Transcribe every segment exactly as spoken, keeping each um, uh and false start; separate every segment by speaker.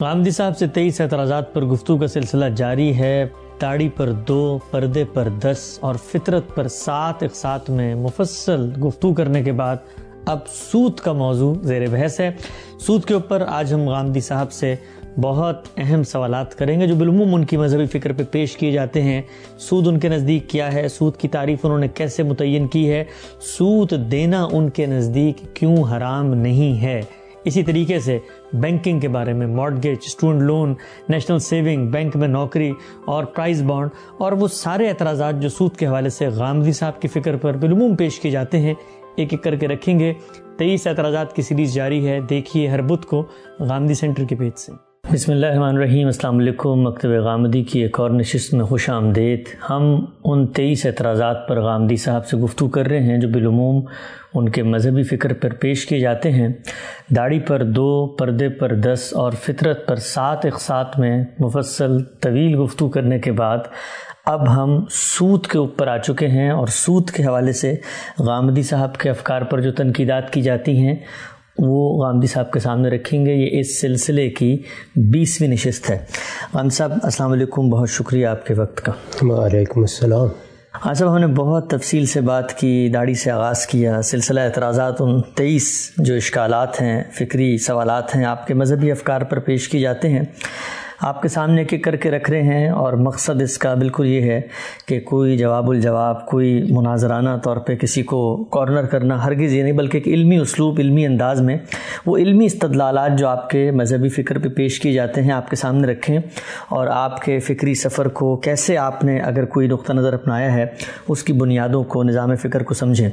Speaker 1: غامدی صاحب سے تیئیس اعتراضات پر گفتگو کا سلسلہ جاری ہے۔ داڑھی پر دو، پردے پر دس اور فطرت پر سات اقساط میں مفصل گفتگو کرنے کے بعد اب سود کا موضوع زیر بحث ہے۔ سود کے اوپر آج ہم غامدی صاحب سے بہت اہم سوالات کریں گے جو بالعموم ان کی مذہبی فکر پہ پیش کیے جاتے ہیں۔ سود ان کے نزدیک کیا ہے، سود کی تعریف انہوں نے کیسے متعین کی ہے، سود دینا ان کے نزدیک کیوں حرام نہیں ہے، اسی طریقے سے بینکنگ کے بارے میں، mortgage, student loan, national saving, bank میں نوکری اور پرائز بانڈ اور وہ سارے اعتراضات جو سود کے حوالے سے غامدی صاحب کی فکر پر بالعموم پیش کیے جاتے ہیں ایک ایک کر کے رکھیں گے۔ تیئیس اعتراضات کی سیریز جاری ہے، دیکھیے ہر بدھ کو غامدی سینٹر کے پیج سے۔ بسم اللہ الرحمن الرحیم۔ السلام علیکم۔ مکتب غامدی کی ایک اور نشست میں خوش آمدید۔ ہم ان تیئیس اعتراضات پر غامدی صاحب سے گفتگو کر رہے ہیں جو بالعموم ان کے مذہبی فکر پر پیش کیے جاتے ہیں۔ داڑھی پر دو، پردے پر دس اور فطرت پر سات اقساط میں مفصل طویل گفتگو کرنے کے بعد اب ہم سود کے اوپر آ چکے ہیں اور سود کے حوالے سے غامدی صاحب کے افکار پر جو تنقیدات کی جاتی ہیں وہ غامدی صاحب کے سامنے رکھیں گے۔ یہ اس سلسلے کی بیسویں نشست ہے۔ غامدی صاحب السلام علیکم، بہت شکریہ آپ کے وقت کا۔
Speaker 2: وعلیکم السلام۔
Speaker 1: ہاں صاحب، ہم نے بہت تفصیل سے بات کی، داڑھی سے آغاز کیا، سلسلہ اعتراضات ان تیئیس جو اشکالات ہیں، فکری سوالات ہیں، آپ کے مذہبی افکار پر پیش کی جاتے ہیں، آپ کے سامنے ایک ایک کر کے رکھ رہے ہیں اور مقصد اس کا بالکل یہ ہے کہ کوئی جواب الجواب، کوئی مناظرانہ طور پہ کسی کو کارنر کرنا ہرگز یہ نہیں، بلکہ ایک علمی اسلوب، علمی انداز میں وہ علمی استدلالات جو آپ کے مذہبی فکر پہ پیش کیے جاتے ہیں آپ کے سامنے رکھیں اور آپ کے فکری سفر کو کیسے آپ نے اگر کوئی نقطہ نظر اپنایا ہے اس کی بنیادوں کو، نظام فکر کو سمجھیں۔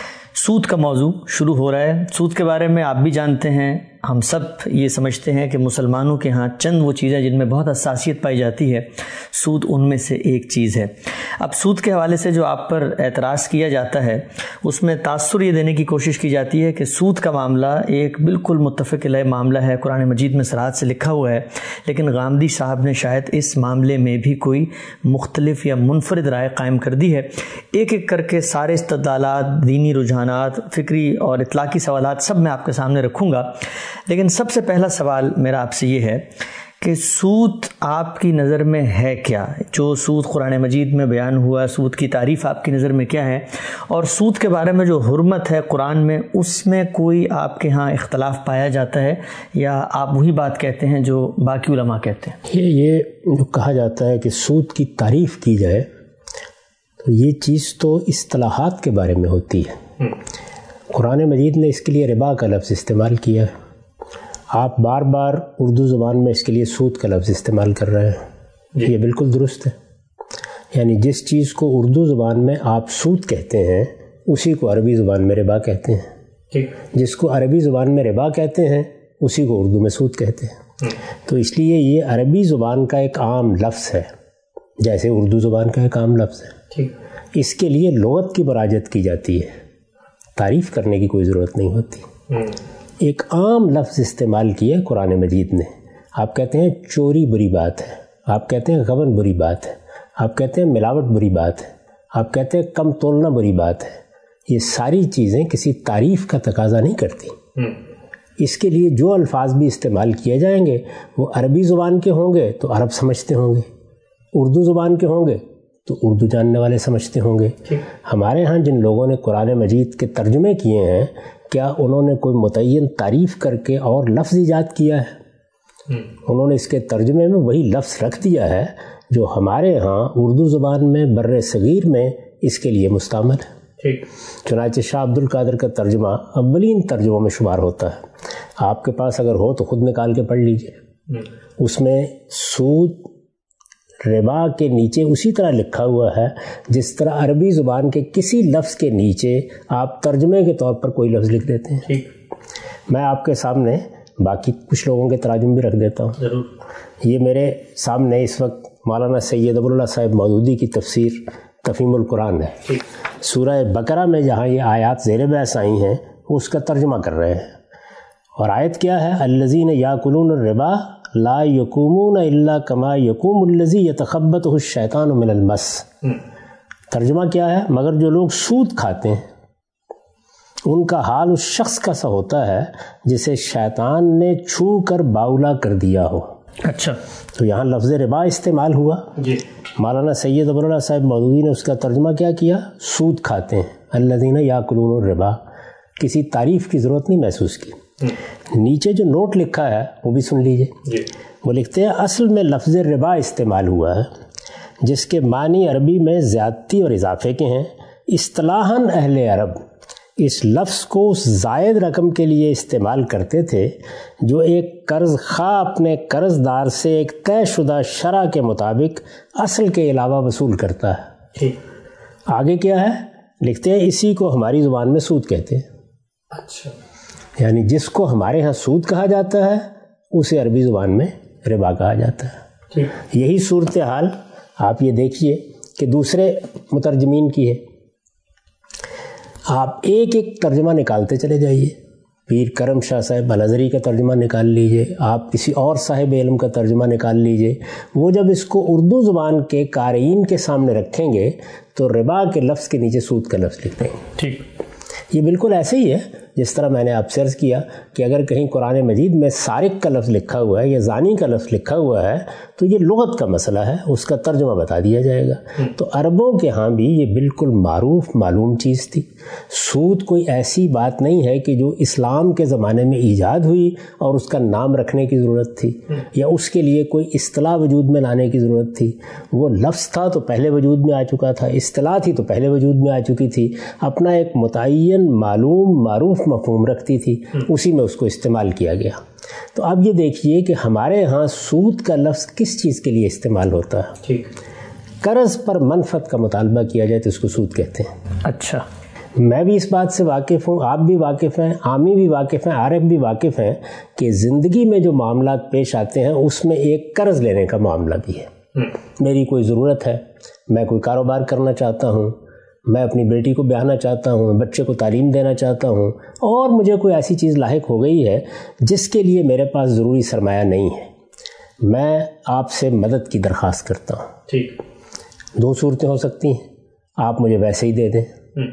Speaker 1: سود کا موضوع شروع ہو رہا ہے۔ سود کے بارے میں آپ بھی جانتے ہیں، ہم سب یہ سمجھتے ہیں کہ مسلمانوں کے ہاں چند وہ چیزیں جن میں بہت حساسیت پائی جاتی ہے، سود ان میں سے ایک چیز ہے۔ اب سود کے حوالے سے جو آپ پر اعتراض کیا جاتا ہے اس میں تاثر یہ دینے کی کوشش کی جاتی ہے کہ سود کا معاملہ ایک بالکل متفق علیہ معاملہ ہے، قرآن مجید میں صراحت سے لکھا ہوا ہے، لیکن غامدی صاحب نے شاید اس معاملے میں بھی کوئی مختلف یا منفرد رائے قائم کر دی ہے۔ ایک ایک کر کے سارے استدلالات، دینی رجحانات، فکری اور اطلاقی سوالات سب میں آپ کے سامنے رکھوں گا، لیکن سب سے پہلا سوال میرا آپ سے یہ ہے کہ سود آپ کی نظر میں ہے کیا؟ جو سود قرآن مجید میں بیان ہوا، سود کی تعریف آپ کی نظر میں کیا ہے؟ اور سود کے بارے میں جو حرمت ہے قرآن میں، اس میں کوئی آپ کے ہاں اختلاف پایا جاتا ہے یا آپ وہی بات کہتے ہیں جو باقی علماء کہتے ہیں؟
Speaker 2: یہ یہ جو کہا جاتا ہے کہ سود کی تعریف کی جائے تو یہ چیز تو اصطلاحات کے بارے میں ہوتی ہے۔ قرآن مجید نے اس کے لیے ربا کا لفظ استعمال کیا ہے، آپ بار بار اردو زبان میں اس کے لیے سود کا لفظ استعمال کر رہے ہیں، یہ بالکل درست ہے۔ یعنی جس چیز کو اردو زبان میں آپ سود کہتے ہیں اسی کو عربی زبان میں ربا کہتے ہیں، جس کو عربی زبان میں ربا کہتے ہیں اسی کو اردو میں سود کہتے ہیں۔ تو اس لیے یہ عربی زبان کا ایک عام لفظ ہے جیسے اردو زبان کا ایک عام لفظ ہے۔ اس کے لیے لغت کی مراجعت کی جاتی ہے، تعریف کرنے کی کوئی ضرورت نہیں ہوتی۔ ایک عام لفظ استعمال کیا ہے قرآن مجید نے، آپ کہتے ہیں چوری بری بات ہے، آپ کہتے ہیں غبن بری بات ہے، آپ کہتے ہیں ملاوٹ بری بات ہے، آپ کہتے ہیں کم تولنا بری بات ہے۔ یہ ساری چیزیں کسی تعریف کا تقاضا نہیں کرتی۔ اس کے لیے جو الفاظ بھی استعمال کیے جائیں گے وہ عربی زبان کے ہوں گے تو عرب سمجھتے ہوں گے، اردو زبان کے ہوں گے تو اردو جاننے والے سمجھتے ہوں گے۔ ہمارے ہاں جن لوگوں نے قرآن مجید کے ترجمے کیے ہیں، کیا انہوں نے کوئی متعین تعریف کر کے اور لفظ ایجاد کیا ہے؟ انہوں نے اس کے ترجمے میں وہی لفظ رکھ دیا ہے جو ہمارے ہاں اردو زبان میں بر صغیر میں اس کے لیے مستعمل ہے۔ چنانچہ شاہ عبد القادر کا ترجمہ اولین ترجموں میں شمار ہوتا ہے، آپ کے پاس اگر ہو تو خود نکال کے پڑھ لیجئے۔ اس میں سود ربا کے نیچے اسی طرح لکھا ہوا ہے جس طرح عربی زبان کے کسی لفظ کے نیچے آپ ترجمے کے طور پر کوئی لفظ لکھ دیتے ہیں۔ میں آپ کے سامنے باقی کچھ لوگوں کے تراجم بھی رکھ دیتا ہوں۔ ضرور۔ یہ میرے سامنے اس وقت مولانا سید ابواللہ صاحب مودودی کی تفسیر تفہیم القرآن ہے۔ سورہ بقرہ میں جہاں یہ آیات زیر بحث آئی ہیں اس کا ترجمہ کر رہے ہیں، اور آیت کیا ہے؟ الذین یاکلون الربا لا یقومون الا کما یقوم الذی یتخبطہ الشیطان من المس۔ ترجمہ کیا ہے؟ مگر جو لوگ سود کھاتے ہیں ان کا حال اس شخص کا سا ہوتا ہے جسے شیطان نے چھو کر باولا کر دیا ہو۔
Speaker 1: اچھا،
Speaker 2: تو یہاں لفظ ربا استعمال ہوا جی. مولانا سید ابوالعلا صاحب مودودی نے اس کا ترجمہ کیا کیا؟ سود کھاتے ہیں، الذین یاکلون الربا. کسی تعریف کی ضرورت نہیں محسوس کی. نیچے جو نوٹ لکھا ہے وہ بھی سن لیجئے جی. وہ لکھتے ہیں اصل میں لفظ ربا استعمال ہوا ہے جس کے معنی عربی میں زیادتی اور اضافے کے ہیں. اصطلاحاً اہل عرب اس لفظ کو اس زائد رقم کے لیے استعمال کرتے تھے جو ایک قرض خواہ اپنے قرض دار سے ایک طے شدہ شرح کے مطابق اصل کے علاوہ وصول کرتا ہے. آگے کیا ہے لکھتے ہیں اسی کو ہماری زبان میں سود کہتے ہیں. اچھا، یعنی جس کو ہمارے ہاں سود کہا جاتا ہے اسے عربی زبان میں ربا کہا جاتا ہے. یہی صورتحال آپ یہ دیکھیے کہ دوسرے مترجمین کی ہے. آپ ایک ایک ترجمہ نکالتے چلے جائیے. پیر کرم شاہ صاحب الازہری کا ترجمہ نکال لیجئے، آپ کسی اور صاحب علم کا ترجمہ نکال لیجئے. وہ جب اس کو اردو زبان کے قارئین کے سامنے رکھیں گے تو ربا کے لفظ کے نیچے سود کا لفظ لکھ دیں گے. ٹھیک، یہ بالکل ایسے ہی ہے جس طرح میں نے آپ سے عرض کیا کہ اگر کہیں قرآن مجید میں سارق کا لفظ لکھا ہوا ہے یا زانی کا لفظ لکھا ہوا ہے تو یہ لغت کا مسئلہ ہے، اس کا ترجمہ بتا دیا جائے گا. تو عربوں کے ہاں بھی یہ بالکل معروف معلوم چیز تھی. سود کوئی ایسی بات نہیں ہے کہ جو اسلام کے زمانے میں ایجاد ہوئی اور اس کا نام رکھنے کی ضرورت تھی یا اس کے لیے کوئی اصطلاح وجود میں لانے کی ضرورت تھی. وہ لفظ تھا تو پہلے وجود میں آ چکا تھا، اصطلاح تھی تو پہلے وجود میں آ چکی تھی، اپنا ایک متعین معلوم معروف مفہوم رکھتی تھی، اسی میں اس کو استعمال کیا گیا. تو اب یہ دیکھیے کہ ہمارے ہاں سود کا لفظ کس چیز کے لیے استعمال ہوتا ہے؟ ٹھیک، قرض پر منفعت کا مطالبہ کیا جائے تو اس کو سود کہتے ہیں. اچھا، میں بھی اس بات سے واقف ہوں، آپ بھی واقف ہیں، عامی بھی واقف ہیں، عارف بھی واقف ہیں کہ زندگی میں جو معاملات پیش آتے ہیں اس میں ایک قرض لینے کا معاملہ بھی ہے. میری کوئی ضرورت ہے، میں کوئی کاروبار کرنا چاہتا ہوں، میں اپنی بیٹی کو بیاہنا چاہتا ہوں، بچے کو تعلیم دینا چاہتا ہوں، اور مجھے کوئی ایسی چیز لاحق ہو گئی ہے جس کے لیے میرے پاس ضروری سرمایہ نہیں ہے. میں آپ سے مدد کی درخواست کرتا ہوں. ٹھیک، دو صورتیں ہو سکتی ہیں. آپ مجھے ویسے ہی دے دیں،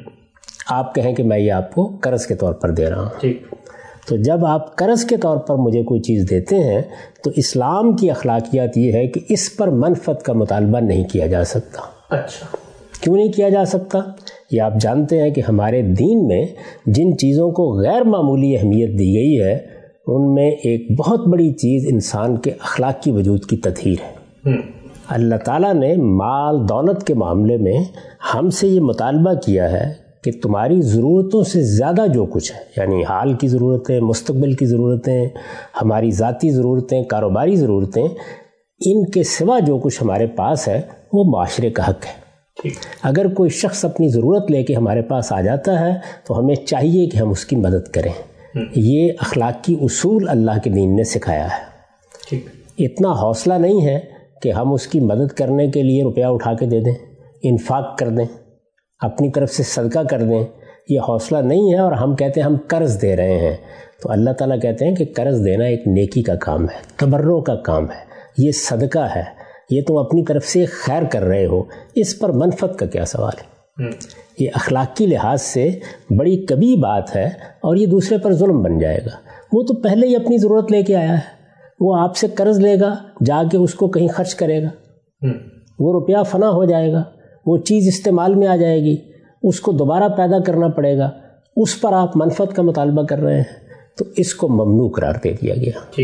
Speaker 2: آپ کہیں کہ میں یہ آپ کو قرض کے طور پر دے رہا ہوں. ٹھیک، تو جب آپ قرض کے طور پر مجھے کوئی چیز دیتے ہیں تو اسلام کی اخلاقیات یہ ہے کہ اس پر منفعت کا مطالبہ نہیں کیا جا سکتا. اچھا، کیوں نہیں کیا جا سکتا؟ یہ آپ جانتے ہیں کہ ہمارے دین میں جن چیزوں کو غیر معمولی اہمیت دی گئی ہے ان میں ایک بہت بڑی چیز انسان کے اخلاق کی وجود کی تطہیر ہے. اللہ تعالیٰ نے مال دولت کے معاملے میں ہم سے یہ مطالبہ کیا ہے کہ تمہاری ضرورتوں سے زیادہ جو کچھ ہے، یعنی حال کی ضرورتیں، مستقبل کی ضرورتیں، ہماری ذاتی ضرورتیں، کاروباری ضرورتیں، ان کے سوا جو کچھ ہمارے پاس ہے وہ معاشرے کا حق ہے. اگر کوئی شخص اپنی ضرورت لے کے ہمارے پاس آ جاتا ہے تو ہمیں چاہیے کہ ہم اس کی مدد کریں. یہ اخلاقی اصول اللہ کے دین نے سکھایا ہے. اتنا حوصلہ نہیں ہے کہ ہم اس کی مدد کرنے کے لیے روپیہ اٹھا کے دے دیں، انفاق کر دیں، اپنی طرف سے صدقہ کر دیں. یہ حوصلہ نہیں ہے اور ہم کہتے ہیں ہم قرض دے رہے ہیں. تو اللہ تعالیٰ کہتے ہیں کہ قرض دینا ایک نیکی کا کام ہے، تبرع کا کام ہے، یہ صدقہ ہے، یہ تم اپنی طرف سے خیر کر رہے ہو، اس پر منفعت کا کیا سوال ہے؟ یہ اخلاقی لحاظ سے بڑی کبھی بات ہے اور یہ دوسرے پر ظلم بن جائے گا. وہ تو پہلے ہی اپنی ضرورت لے کے آیا ہے، وہ آپ سے قرض لے گا، جا کے اس کو کہیں خرچ کرے گا، وہ روپیہ فنا ہو جائے گا، وہ چیز استعمال میں آ جائے گی، اس کو دوبارہ پیدا کرنا پڑے گا، اس پر آپ منفعت کا مطالبہ کر رہے ہیں. تو اس کو ممنوع قرار دے دیا گیا.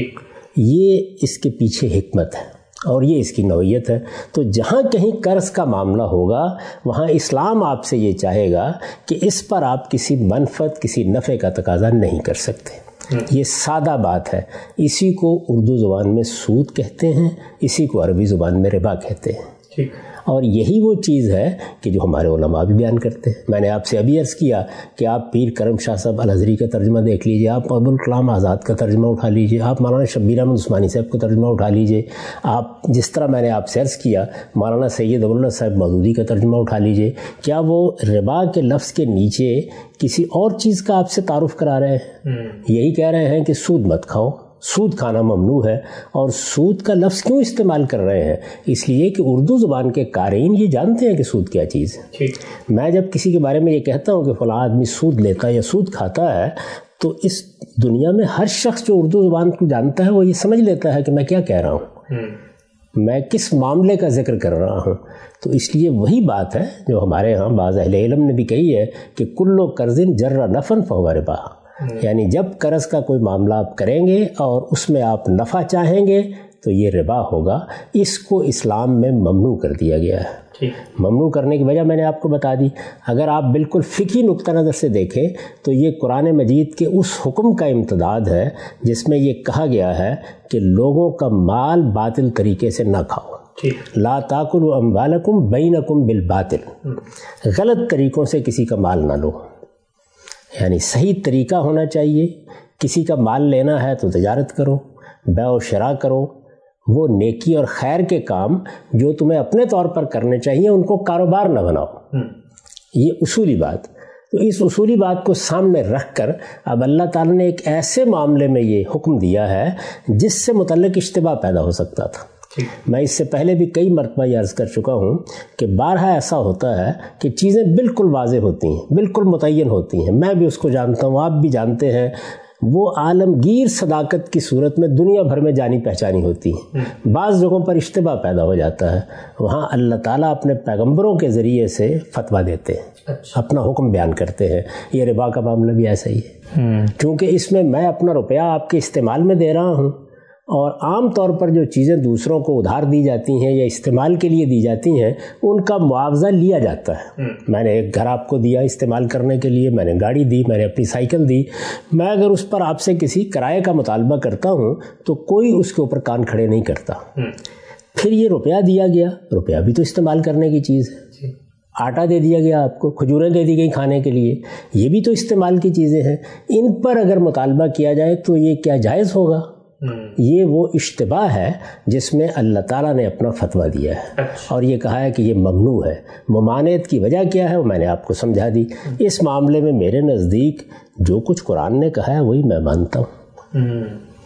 Speaker 2: یہ اس کے پیچھے حکمت ہے اور یہ اس کی نوعیت ہے. تو جہاں کہیں قرض کا معاملہ ہوگا وہاں اسلام آپ سے یہ چاہے گا کہ اس پر آپ کسی منفعت، کسی نفع کا تقاضا نہیں کر سکتے. یہ سادہ بات ہے. اسی کو اردو زبان میں سود کہتے ہیں، اسی کو عربی زبان میں ربا کہتے ہیں. اور یہی وہ چیز ہے کہ جو ہمارے علماء بھی بیان کرتے ہیں. میں نے آپ سے ابھی عرض کیا کہ آپ پیر کرم شاہ صاحب الازہری کا ترجمہ دیکھ لیجئے، آپ ابوالکلام آزاد کا ترجمہ اٹھا لیجئے، آپ مولانا شبیر احمد عثمانی صاحب کا ترجمہ اٹھا لیجئے، آپ جس طرح میں نے آپ سے عرض کیا مولانا سید ابوالعلا صاحب مودودی کا ترجمہ اٹھا لیجئے. کیا وہ ربا کے لفظ کے نیچے کسی اور چیز کا آپ سے تعارف کرا رہے ہیں؟ یہی کہہ رہے ہیں کہ سود مت کھاؤ، سود کھانا ممنوع ہے. اور سود کا لفظ کیوں استعمال کر رہے ہیں؟ اس لیے کہ اردو زبان کے قارئین یہ جانتے ہیں کہ سود کیا چیز ہے. میں جب کسی کے بارے میں یہ کہتا ہوں کہ فلاں آدمی سود لیتا ہے یا سود کھاتا ہے تو اس دنیا میں ہر شخص جو اردو زبان کو جانتا ہے وہ یہ سمجھ لیتا ہے کہ میں کیا کہہ رہا ہوں، میں کس معاملے کا ذکر کر رہا ہوں. تو اس لیے وہی بات ہے جو ہمارے ہاں بعض اہل علم نے بھی کہی ہے کہ کلو قرضٍ جر نفعًا فہو ربا، یعنی جب قرض کا کوئی معاملہ آپ کریں گے اور اس میں آپ نفع چاہیں گے تو یہ ربا ہوگا. اس کو اسلام میں ممنوع کر دیا گیا ہے. ممنوع کرنے کی وجہ میں نے آپ کو بتا دی. اگر آپ بالکل فقہی نقطہ نظر سے دیکھیں تو یہ قرآن مجید کے اس حکم کا امتداد ہے جس میں یہ کہا گیا ہے کہ لوگوں کا مال باطل طریقے سے نہ کھاؤ. لا تاکلوا اموالکم بینکم بالباطل، غلط طریقوں سے کسی کا مال نہ لو. یعنی صحیح طریقہ ہونا چاہیے. کسی کا مال لینا ہے تو تجارت کرو، بیع و شراء کرو. وہ نیکی اور خیر کے کام جو تمہیں اپنے طور پر کرنے چاہیے ان کو کاروبار نہ بناؤ. یہ اصولی بات. تو اس اصولی بات کو سامنے رکھ کر اب اللہ تعالیٰ نے ایک ایسے معاملے میں یہ حکم دیا ہے جس سے متعلق اشتباہ پیدا ہو سکتا تھا. میں اس سے پہلے بھی کئی مرتبہ یہ عرض کر چکا ہوں کہ بارہا ایسا ہوتا ہے کہ چیزیں بالکل واضح ہوتی ہیں، بالکل متعین ہوتی ہیں. میں بھی اس کو جانتا ہوں، آپ بھی جانتے ہیں. وہ عالمگیر صداقت کی صورت میں دنیا بھر میں جانی پہچانی ہوتی ہیں. بعض جگہوں پر اشتباہ پیدا ہو جاتا ہے. وہاں اللہ تعالیٰ اپنے پیغمبروں کے ذریعے سے فتویٰ دیتے ہیں، اپنا حکم بیان کرتے ہیں. یہ ربا کا معاملہ بھی ایسا ہی ہے، کیونکہ اس میں میں اپنا روپیہ آپ کے استعمال میں دے رہا ہوں اور عام طور پر جو چیزیں دوسروں کو ادھار دی جاتی ہیں یا استعمال کے لیے دی جاتی ہیں ان کا معاوضہ لیا جاتا ہے. میں نے ایک گھر آپ کو دیا استعمال کرنے کے لیے، میں نے گاڑی دی، میں نے اپنی سائیکل دی. میں اگر اس پر آپ سے کسی کرائے کا مطالبہ کرتا ہوں تو کوئی اس کے اوپر کان کھڑے نہیں کرتا. پھر یہ روپیہ دیا گیا، روپیہ بھی تو استعمال کرنے کی چیز ہے. آٹا دے دیا گیا آپ کو، کھجوریں دے دی گئی کھانے کے لیے، یہ بھی تو استعمال کی چیزیں ہیں. ان پر اگر مطالبہ کیا جائے تو یہ کیا جائز ہوگا؟ یہ وہ اشتباہ ہے جس میں اللہ تعالیٰ نے اپنا فتویٰ دیا ہے اور یہ کہا ہے کہ یہ ممنوع ہے. ممانعت کی وجہ کیا ہے وہ میں نے آپ کو سمجھا دی. اس معاملے میں میرے نزدیک جو کچھ قرآن نے کہا ہے وہی میں مانتا ہوں.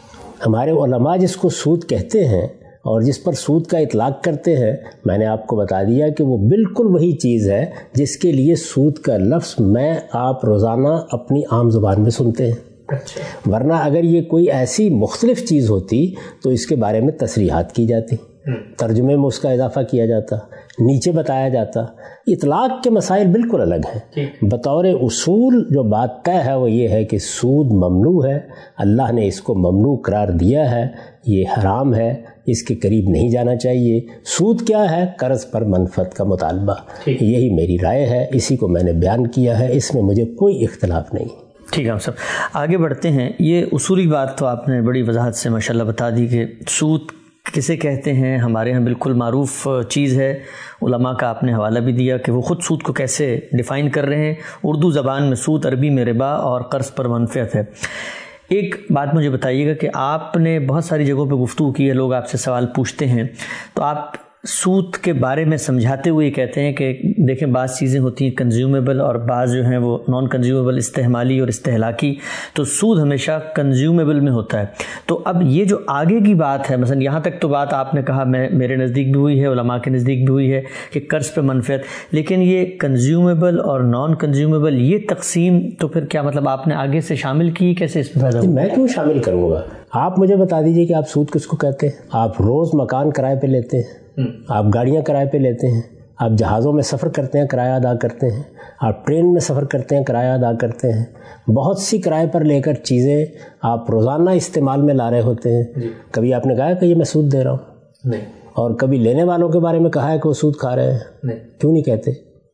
Speaker 2: ہمارے علماء جس کو سود کہتے ہیں اور جس پر سود کا اطلاق کرتے ہیں، میں نے آپ کو بتا دیا کہ وہ بالکل وہی چیز ہے جس کے لیے سود کا لفظ میں آپ روزانہ اپنی عام زبان میں سنتے ہیں. ورنہ اگر یہ کوئی ایسی مختلف چیز ہوتی تو اس کے بارے میں تصریحات کی جاتی، ترجمے میں اس کا اضافہ کیا جاتا، نیچے بتایا جاتا. اطلاق کے مسائل بالکل الگ ہیں. بطور اصول جو بات طے ہے وہ یہ ہے کہ سود ممنوع ہے. اللہ نے اس کو ممنوع قرار دیا ہے، یہ حرام ہے، اس کے قریب نہیں جانا چاہیے. سود کیا ہے؟ قرض پر منفعت کا مطالبہ. یہی میری رائے ہے، اسی کو میں نے بیان کیا ہے، اس میں مجھے کوئی اختلاف نہیں.
Speaker 1: ٹھیک ہے ہم سب آگے بڑھتے ہیں. یہ اصولی بات تو آپ نے بڑی وضاحت سے ماشاءاللہ بتا دی کہ سود کسے کہتے ہیں. ہمارے ہاں بالکل معروف چیز ہے. علماء کا آپ نے حوالہ بھی دیا کہ وہ خود سود کو کیسے ڈیفائن کر رہے ہیں. اردو زبان میں سود، عربی میں ربا اور قرض پر منفعت ہے. ایک بات مجھے بتائیے گا کہ آپ نے بہت ساری جگہوں پہ گفتگو کی ہے، لوگ آپ سے سوال پوچھتے ہیں تو آپ سود کے بارے میں سمجھاتے ہوئے کہتے ہیں کہ دیکھیں بعض چیزیں ہوتی ہیں کنزیومیبل اور بعض جو ہیں وہ نان کنزیومیبل، استعمالی اور استہلاکی. تو سود ہمیشہ کنزیومیبل میں ہوتا ہے. تو اب یہ جو آگے کی بات ہے، مثلا یہاں تک تو بات آپ نے کہا میں میرے نزدیک بھی ہوئی ہے، علماء کے نزدیک بھی ہوئی ہے کہ قرض پہ منفعت، لیکن یہ کنزیومیبل اور نان کنزیومیبل یہ تقسیم تو پھر کیا مطلب آپ نے آگے سے شامل کی؟ کیسے اس میں پیدا ہوا؟
Speaker 2: میں کیوں شامل کروں گا؟ آپ مجھے بتا دیجئے کہ آپ سود کس کو کہتے ہیں. آپ روز مکان کرائے پہ لیتے ہیں، آپ گاڑیاں کرائے پہ لیتے ہیں، آپ جہازوں میں سفر کرتے ہیں، کرایہ ادا کرتے ہیں، آپ ٹرین میں سفر کرتے ہیں، کرایہ ادا کرتے ہیں. بہت سی کرائے پر لے کر چیزیں آپ روزانہ استعمال میں لا رہے ہوتے ہیں. کبھی آپ نے کہا کہ یہ میں سود دے رہا ہوں؟ نہیں. اور کبھی لینے والوں کے بارے میں کہا ہے کہ وہ سود کھا رہے ہیں؟ نہیں. کیوں نہیں کہتے؟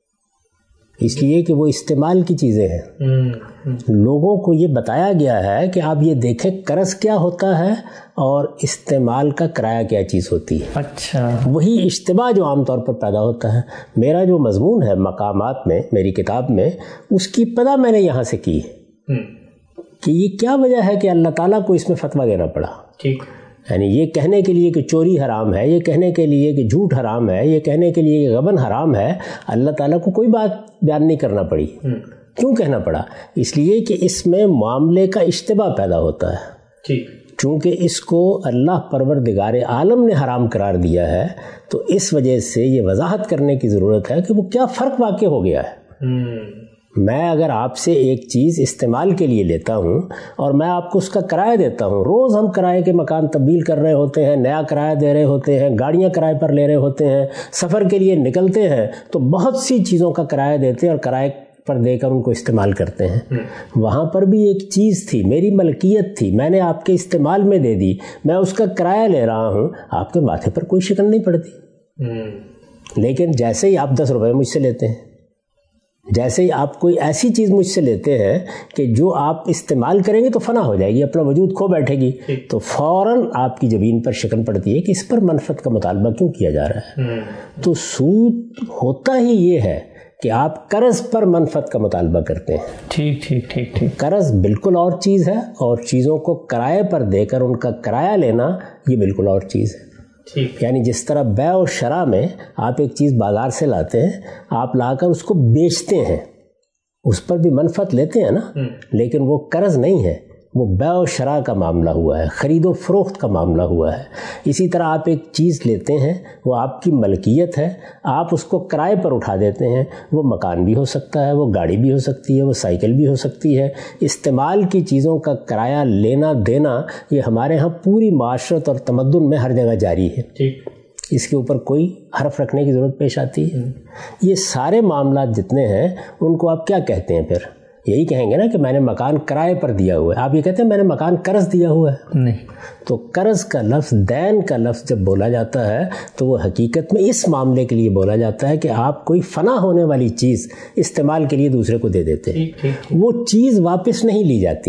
Speaker 2: اس لیے کہ وہ استعمال کی چیزیں ہیں. لوگوں کو یہ بتایا گیا ہے کہ آپ یہ دیکھیں قرض کیا ہوتا ہے اور استعمال کا کرایہ کیا چیز ہوتی ہے.
Speaker 1: اچھا.
Speaker 2: وہی اشتباہ جو عام طور پر پیدا ہوتا ہے. میرا جو مضمون ہے مقامات میں میری کتاب میں، اس کی ابتدا میں نے یہاں سے کی ہے کہ یہ کیا وجہ ہے کہ اللہ تعالیٰ کو اس میں فتویٰ دینا پڑا. ٹھیک. یعنی یہ کہنے کے لیے کہ چوری حرام ہے، یہ کہنے کے لیے کہ جھوٹ حرام ہے، یہ کہنے کے لیے کہ غبن حرام ہے، اللہ تعالیٰ کو کوئی بات بیان نہیں کرنا پڑی. کیوں کہنا پڑا؟ اس لیے کہ اس میں معاملے کا اشتباہ پیدا ہوتا ہے. ٹھیک. چونکہ اس کو اللہ پروردگار عالم نے حرام قرار دیا ہے تو اس وجہ سے یہ وضاحت کرنے کی ضرورت ہے کہ وہ کیا فرق واقع ہو گیا ہے. میں اگر آپ سے ایک چیز استعمال کے لیے لیتا ہوں اور میں آپ کو اس کا کرایہ دیتا ہوں، روز ہم کرائے کے مکان تبدیل کر رہے ہوتے ہیں، نیا کرایہ دے رہے ہوتے ہیں، گاڑیاں کرائے پر لے رہے ہوتے ہیں، سفر کے لیے نکلتے ہیں تو بہت سی چیزوں کا کرایہ دیتے ہیں اور کرائے پر دے کر ان کو استعمال کرتے ہیں۔ وہاں پر بھی ایک چیز تھی، میری ملکیت تھی، میں نے آپ کے استعمال میں دے دی، میں اس کا کرایہ لے رہا ہوں، آپ کے ماتھے پر کوئی شکن نہیں پڑتی۔ لیکن جیسے ہی آپ دس روپے مجھ سے لیتے ہیں، جیسے ہی آپ کوئی ایسی چیز مجھ سے لیتے ہیں کہ جو آپ استعمال کریں گے تو فنا ہو جائے گی، اپنا وجود کھو بیٹھے گی، تو فوراً آپ کی زمین پر شکن پڑتی ہے کہ اس پر منفعت کا مطالبہ کیوں کیا جا رہا ہے۔ تو سود ہوتا ہی یہ ہے کہ آپ قرض پر منفعت کا مطالبہ کرتے ہیں۔
Speaker 1: ٹھیک ٹھیک ٹھیک ٹھیک
Speaker 2: قرض بالکل اور چیز ہے، اور چیزوں کو کرائے پر دے کر ان کا کرایہ لینا یہ بالکل اور چیز ہے۔ یعنی جس طرح بیع و شراء میں آپ ایک چیز بازار سے لاتے ہیں، آپ لا کر اس کو بیچتے ہیں، اس پر بھی منفعت لیتے ہیں نا، لیکن وہ قرض نہیں ہے، وہ بیع و شراء کا معاملہ ہوا ہے، خرید و فروخت کا معاملہ ہوا ہے۔ اسی طرح آپ ایک چیز لیتے ہیں، وہ آپ کی ملکیت ہے، آپ اس کو کرائے پر اٹھا دیتے ہیں، وہ مکان بھی ہو سکتا ہے، وہ گاڑی بھی ہو سکتی ہے، وہ سائیکل بھی ہو سکتی ہے۔ استعمال کی چیزوں کا کرایہ لینا دینا یہ ہمارے ہاں پوری معاشرت اور تمدن میں ہر جگہ جاری ہے، اس کے اوپر کوئی حرف رکھنے کی ضرورت پیش آتی ہے۔ یہ سارے معاملات جتنے ہیں ان کو آپ کیا کہتے ہیں؟ پھر یہی کہیں گے نا کہ میں نے مکان کرائے پر دیا ہوا ہے، آپ یہ کہتے ہیں میں نے مکان قرض دیا ہوا ہے؟
Speaker 1: نہیں۔
Speaker 2: تو قرض کا لفظ، دین کا لفظ جب بولا جاتا ہے تو وہ حقیقت میں اس معاملے کے لیے بولا جاتا ہے کہ آپ کوئی فنا ہونے والی چیز استعمال کے لیے دوسرے کو دے دیتے ہیں، وہ چیز واپس نہیں لی جاتی،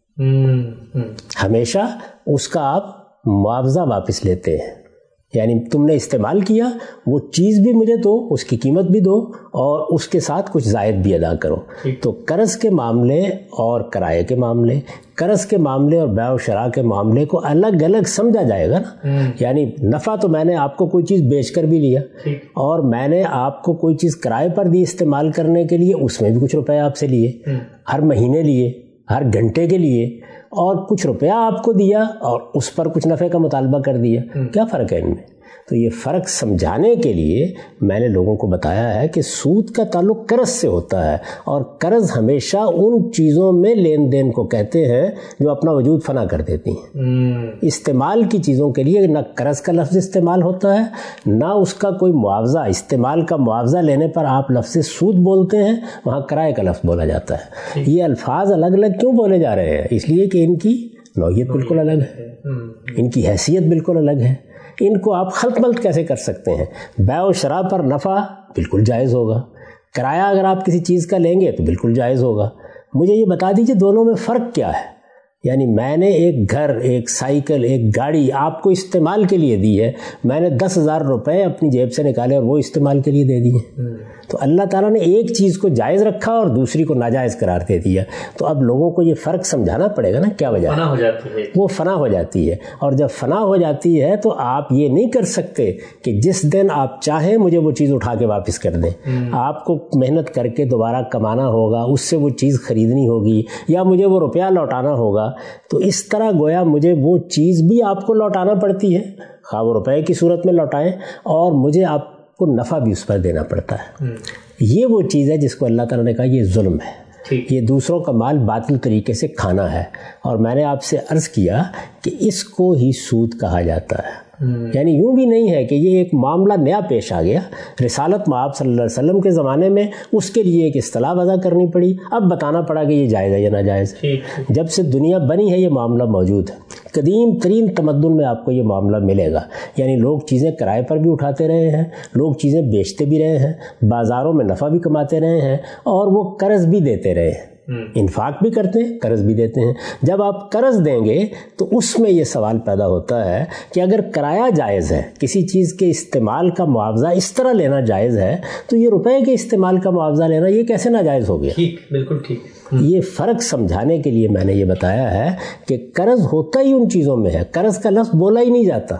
Speaker 2: ہمیشہ اس کا آپ معاوضہ واپس لیتے ہیں۔ یعنی تم نے استعمال کیا، وہ چیز بھی مجھے دو، اس کی قیمت بھی دو، اور اس کے ساتھ کچھ زائد بھی ادا کرو۔ تو قرض کے معاملے اور کرائے کے معاملے، قرض کے معاملے اور بیع و شراء کے معاملے کو الگ الگ سمجھا جائے گا نا۔ یعنی نفع تو میں نے آپ کو کوئی چیز بیچ کر بھی لیا، اور میں نے آپ کو کوئی چیز کرائے پر دی استعمال کرنے کے لیے، اس میں بھی کچھ روپے آپ سے لیے، ہر مہینے لیے، ہر گھنٹے کے لیے، اور کچھ روپیہ آپ کو دیا اور اس پر کچھ نفع کا مطالبہ کر دیا۔ کیا فرق ہے ان میں؟ تو یہ فرق سمجھانے کے لیے میں نے لوگوں کو بتایا ہے کہ سود کا تعلق قرض سے ہوتا ہے، اور قرض ہمیشہ ان چیزوں میں لین دین کو کہتے ہیں جو اپنا وجود فنا کر دیتی ہیں۔ استعمال کی چیزوں کے لیے نہ قرض کا لفظ استعمال ہوتا ہے، نہ اس کا کوئی معاوضہ۔ استعمال کا معاوضہ لینے پر آپ لفظ سود بولتے ہیں، وہاں کرائے کا لفظ بولا جاتا ہے۔ یہ الفاظ الگ الگ کیوں بولے جا رہے ہیں؟ اس لیے کہ ان کی نوعیت بالکل الگ ہے، ان کی حیثیت بالکل الگ ہے۔ ان کو آپ خلط ملط کیسے کر سکتے ہیں؟ بیع و شراء پر نفع بالکل جائز ہوگا، کرایہ اگر آپ کسی چیز کا لیں گے تو بالکل جائز ہوگا۔ مجھے یہ بتا دیجئے دونوں میں فرق کیا ہے؟ یعنی میں نے ایک گھر، ایک سائیکل، ایک گاڑی آپ کو استعمال کے لیے دی ہے، میں نے دس ہزار روپے اپنی جیب سے نکالے اور وہ استعمال کے لیے دے دیے، تو اللہ تعالیٰ نے ایک چیز کو جائز رکھا اور دوسری کو ناجائز قرار دے دیا۔ تو اب لوگوں کو یہ فرق سمجھانا پڑے گا نا، کیا وجہ
Speaker 1: فنا ہو جاتی ہے،
Speaker 2: وہ فنا ہو جاتی ہے۔ اور جب فنا ہو جاتی ہے تو آپ یہ نہیں کر سکتے کہ جس دن آپ چاہیں مجھے وہ چیز اٹھا کے واپس کر دیں، آپ کو محنت کر کے دوبارہ کمانا ہوگا، اس سے وہ چیز خریدنی ہوگی، یا مجھے وہ روپیہ لوٹانا ہوگا۔ تو اس طرح گویا مجھے وہ چیز بھی آپ کو لوٹانا پڑتی ہے، خواہ وہ روپے کی صورت میں لوٹائیں، اور مجھے آپ کو نفع بھی اس پر دینا پڑتا ہے۔ یہ وہ چیز ہے جس کو اللہ تعالیٰ نے کہا یہ ظلم ہے، یہ دوسروں کا مال باطل طریقے سے کھانا ہے۔ اور میں نے آپ سے عرض کیا کہ اس کو ہی سود کہا جاتا ہے۔ یعنی یوں بھی نہیں ہے کہ یہ ایک معاملہ نیا پیش آ گیا، رسالت مآب صلی اللہ علیہ وسلم کے زمانے میں اس کے لیے ایک اصطلاح وضع کرنی پڑی، اب بتانا پڑا کہ یہ جائز ہے یا ناجائز ہے۔ جب سے دنیا بنی ہے یہ معاملہ موجود ہے، قدیم ترین تمدن میں آپ کو یہ معاملہ ملے گا۔ یعنی لوگ چیزیں کرائے پر بھی اٹھاتے رہے ہیں، لوگ چیزیں بیچتے بھی رہے ہیں، بازاروں میں نفع بھی کماتے رہے ہیں، اور وہ قرض بھی دیتے رہے ہیں، انفاق بھی کرتے ہیں، قرض بھی دیتے ہیں۔ جب آپ قرض دیں گے تو اس میں یہ سوال پیدا ہوتا ہے کہ اگر کرایہ جائز ہے، کسی چیز کے استعمال کا معاوضہ اس طرح لینا جائز ہے، تو یہ روپے کے استعمال کا معاوضہ لینا یہ کیسے ناجائز ہو گیا؟
Speaker 1: ٹھیک، بالکل ٹھیک۔
Speaker 2: یہ فرق سمجھانے کے لیے میں نے یہ بتایا ہے کہ قرض ہوتا ہی ان چیزوں میں ہے، قرض کا لفظ بولا ہی نہیں جاتا،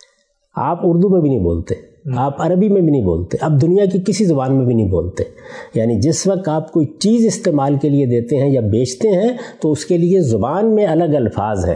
Speaker 2: آپ اردو میں بھی نہیں بولتے، آپ عربی میں بھی نہیں بولتے، اب دنیا کی کسی زبان میں بھی نہیں بولتے۔ یعنی جس وقت آپ کوئی چیز استعمال کے لیے دیتے ہیں یا بیچتے ہیں تو اس کے لیے زبان میں الگ الفاظ ہیں۔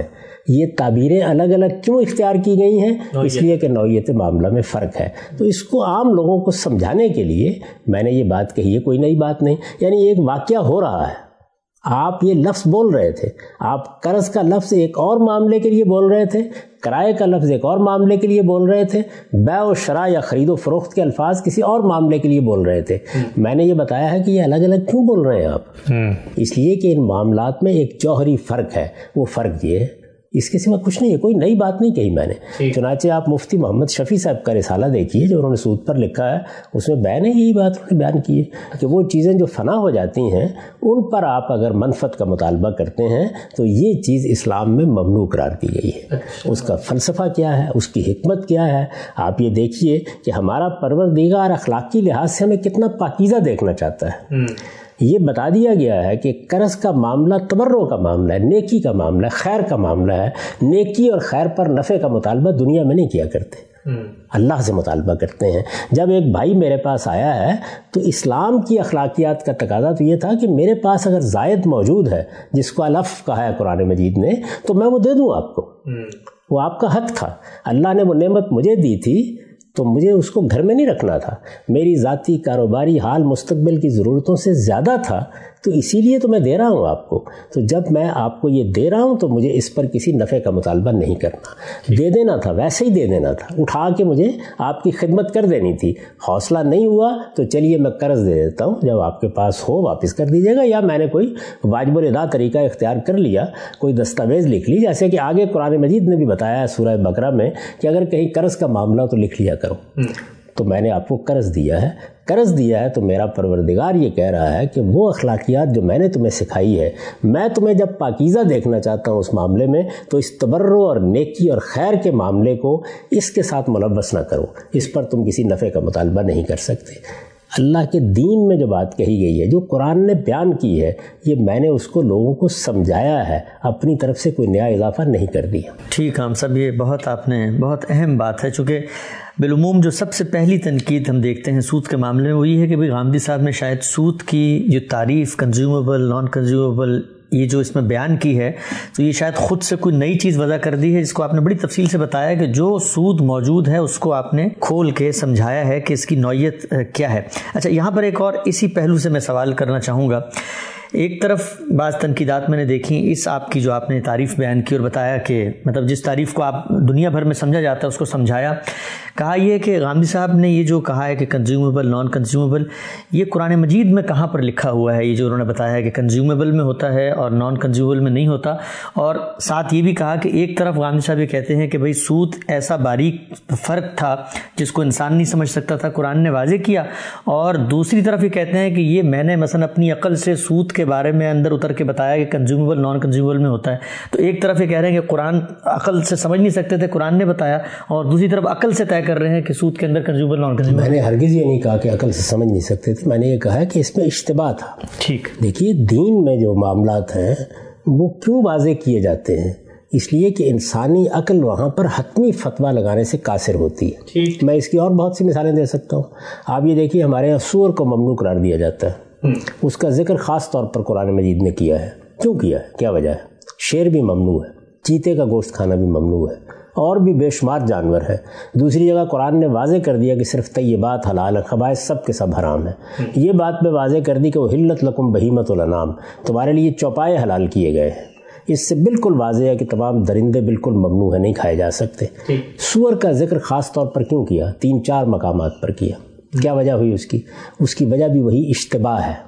Speaker 2: یہ تعبیریں الگ الگ کیوں اختیار کی گئی ہیں؟ اس لیے کہ نوعیت معاملہ میں فرق ہے. تو اس کو عام لوگوں کو سمجھانے کے لیے میں نے یہ بات کہی ہے، کوئی نئی بات نہیں. یعنی ایک واقعہ ہو رہا ہے، آپ یہ لفظ بول رہے تھے، آپ قرض کا لفظ ایک اور معاملے کے لیے بول رہے تھے، کرائے کا لفظ ایک اور معاملے کے لیے بول رہے تھے، بیع و شراء یا خرید و فروخت کے الفاظ کسی اور معاملے کے لیے بول رہے تھے. میں نے یہ بتایا ہے کہ یہ الگ الگ کیوں بول رہے ہیں آپ؟ اس لیے کہ ان معاملات میں ایک جوہری فرق ہے. وہ فرق یہ ہے، اس کے سوا کچھ نہیں ہے. کوئی نئی بات نہیں کہی میں نے. چنانچہ آپ مفتی محمد شفیع صاحب کا رسالہ دیکھیے جو انہوں نے سود پر لکھا ہے، اس میں بیان ہے یہی بات انہوں نے بیان کی ہے کہ وہ چیزیں جو فنا ہو جاتی ہیں ان پر آپ اگر منفعت کا مطالبہ کرتے ہیں تو یہ چیز اسلام میں ممنوع قرار دی گئی ہے. اس کا فلسفہ کیا ہے، اس کی حکمت کیا ہے؟ آپ یہ دیکھیے کہ ہمارا پروردگار اخلاقی لحاظ سے ہمیں کتنا پاکیزہ دیکھنا چاہتا ہے. یہ بتا دیا گیا ہے کہ قرض کا معاملہ تبرع کا معاملہ ہے، نیکی کا معاملہ ہے، خیر کا معاملہ ہے. نیکی اور خیر پر نفع کا مطالبہ دنیا میں نہیں کیا کرتے، اللہ سے مطالبہ کرتے ہیں. جب ایک بھائی میرے پاس آیا ہے تو اسلام کی اخلاقیات کا تقاضا تو یہ تھا کہ میرے پاس اگر زائد موجود ہے جس کو الف کہا ہے قرآن مجید نے تو میں وہ دے دوں آپ کو. وہ آپ کا حق تھا. اللہ نے وہ نعمت مجھے دی تھی تو مجھے اس کو گھر میں نہیں رکھنا تھا. میری ذاتی کاروباری حال مستقبل کی ضرورتوں سے زیادہ تھا تو اسی لیے تو میں دے رہا ہوں آپ کو. تو جب میں آپ کو یہ دے رہا ہوں تو مجھے اس پر کسی نفع کا مطالبہ نہیں کرنا. دے دینا تھا، ویسے ہی دے دینا تھا، اٹھا کے مجھے آپ کی خدمت کر دینی تھی. حوصلہ نہیں ہوا تو چلیے میں قرض دے دیتا ہوں، جب آپ کے پاس ہو واپس کر دیجیے گا. یا میں نے کوئی واجب الادا طریقہ اختیار کر لیا، کوئی دستاویز لکھ لی، جیسے کہ آگے قرآن مجید نے بھی بتایا ہے سورہ بقرہ میں کہ اگر کہیں قرض کا معاملہ تو لکھ لیا کرو. تو میں نے آپ کو قرض دیا ہے. قرض دیا ہے تو میرا پروردگار یہ کہہ رہا ہے کہ وہ اخلاقیات جو میں نے تمہیں سکھائی ہے، میں تمہیں جب پاکیزہ دیکھنا چاہتا ہوں اس معاملے میں تو اس تبرع اور نیکی اور خیر کے معاملے کو اس کے ساتھ ملوث نہ کرو. اس پر تم کسی نفع کا مطالبہ نہیں کر سکتے. اللہ کے دین میں جو بات کہی گئی ہے، جو قرآن نے بیان کی ہے، یہ میں نے اس کو لوگوں کو سمجھایا ہے، اپنی طرف سے کوئی نیا اضافہ نہیں کر دیا.
Speaker 1: ٹھیک ہم سب، یہ بہت آپ نے بہت اہم بات ہے. چونکہ بالعموم جو سب سے پہلی تنقید ہم دیکھتے ہیں سود کے معاملے میں وہ یہ ہے کہ بھئی غامدی صاحب نے شاید سود کی جو تعریف کنزیومیبل نان کنزیومیبل یہ جو اس میں بیان کی ہے تو یہ شاید خود سے کوئی نئی چیز وضع کر دی ہے، جس کو آپ نے بڑی تفصیل سے بتایا کہ جو سود موجود ہے اس کو آپ نے کھول کے سمجھایا ہے کہ اس کی نوعیت کیا ہے. اچھا، یہاں پر ایک اور اسی پہلو سے میں سوال کرنا چاہوں گا. ایک طرف بعض تنقیدات میں نے دیکھی اس آپ کی جو آپ نے تعریف بیان کی اور بتایا کہ مطلب جس تعریف کو آپ دنیا بھر میں سمجھا جاتا ہے اس کو سمجھایا. کہا یہ کہ غامدی صاحب نے یہ جو کہا ہے کہ کنزیومیبل نان کنزیومیبل، یہ قرآن مجید میں کہاں پر لکھا ہوا ہے؟ یہ جو انہوں نے بتایا ہے کہ کنزیومیبل میں ہوتا ہے اور نان کنزیومیبل میں نہیں ہوتا. اور ساتھ یہ بھی کہا کہ ایک طرف غامدی صاحب یہ کہتے ہیں کہ بھئی سود ایسا باریک فرق تھا جس کو انسان نہیں سمجھ سکتا تھا، قرآن نے واضح کیا. اور دوسری طرف یہ کہتے ہیں کہ یہ میں نے مثلا اپنی عقل سے سود کے بارے میں اندر اتر کے بتایا کہ کنزیومیبل نان کنزیومیبل میں ہوتا ہے. تو ایک طرف یہ کہہ رہے ہیں کہ قرآن عقل سے سمجھ نہیں سکتے تھے، قرآن نے بتایا، اور دوسری طرف عقل سے طے کر رہے ہیں کہ سود کے اندر کنزیومیبل نان کنزیومیبل.
Speaker 2: میں نے ہرگز یہ نہیں کہا کہ عقل سے سمجھ نہیں سکتے تھے، میں نے یہ کہا کہ اس میں اشتباہ تھا.
Speaker 1: ٹھیک.
Speaker 2: دیکھیے دین میں جو معاملات ہیں وہ کیوں واضح کیے جاتے ہیں؟ اس لیے کہ انسانی عقل وہاں پر حتمی فتویٰ لگانے سے قاصر ہوتی ہے. ٹھیک. میں اس کی اور بہت سی مثالیں دے سکتا ہوں. آپ یہ دیکھیے ہمارے یہاں سور کو ممنوع قرار دیا جاتا ہے، اس کا ذکر خاص طور پر قرآن مجید نے کیا ہے. کیوں کیا ہے؟ کیا وجہ ہے؟ شیر بھی ممنوع ہے، چیتے کا گوشت کھانا بھی ممنوع ہے، اور بھی بے شمار جانور ہے. دوسری جگہ قرآن نے واضح کر دیا کہ صرف طیبات حلال ہیں، خبائث سب کے سب حرام ہیں. یہ بات میں واضح کر دی کہ احلت لکم بہیمۃ الانعام، تمہارے لیے چوپائے حلال کیے گئے ہیں. اس سے بالکل واضح ہے کہ تمام درندے بالکل ممنوع ہیں، نہیں کھائے جا سکتے. سور کا ذکر خاص طور پر کیوں کیا؟ تین چار مقامات پر کیا. کیا وجہ ہوئی اس کی؟ اس کی وجہ بھی وہی اشتباہ ہے.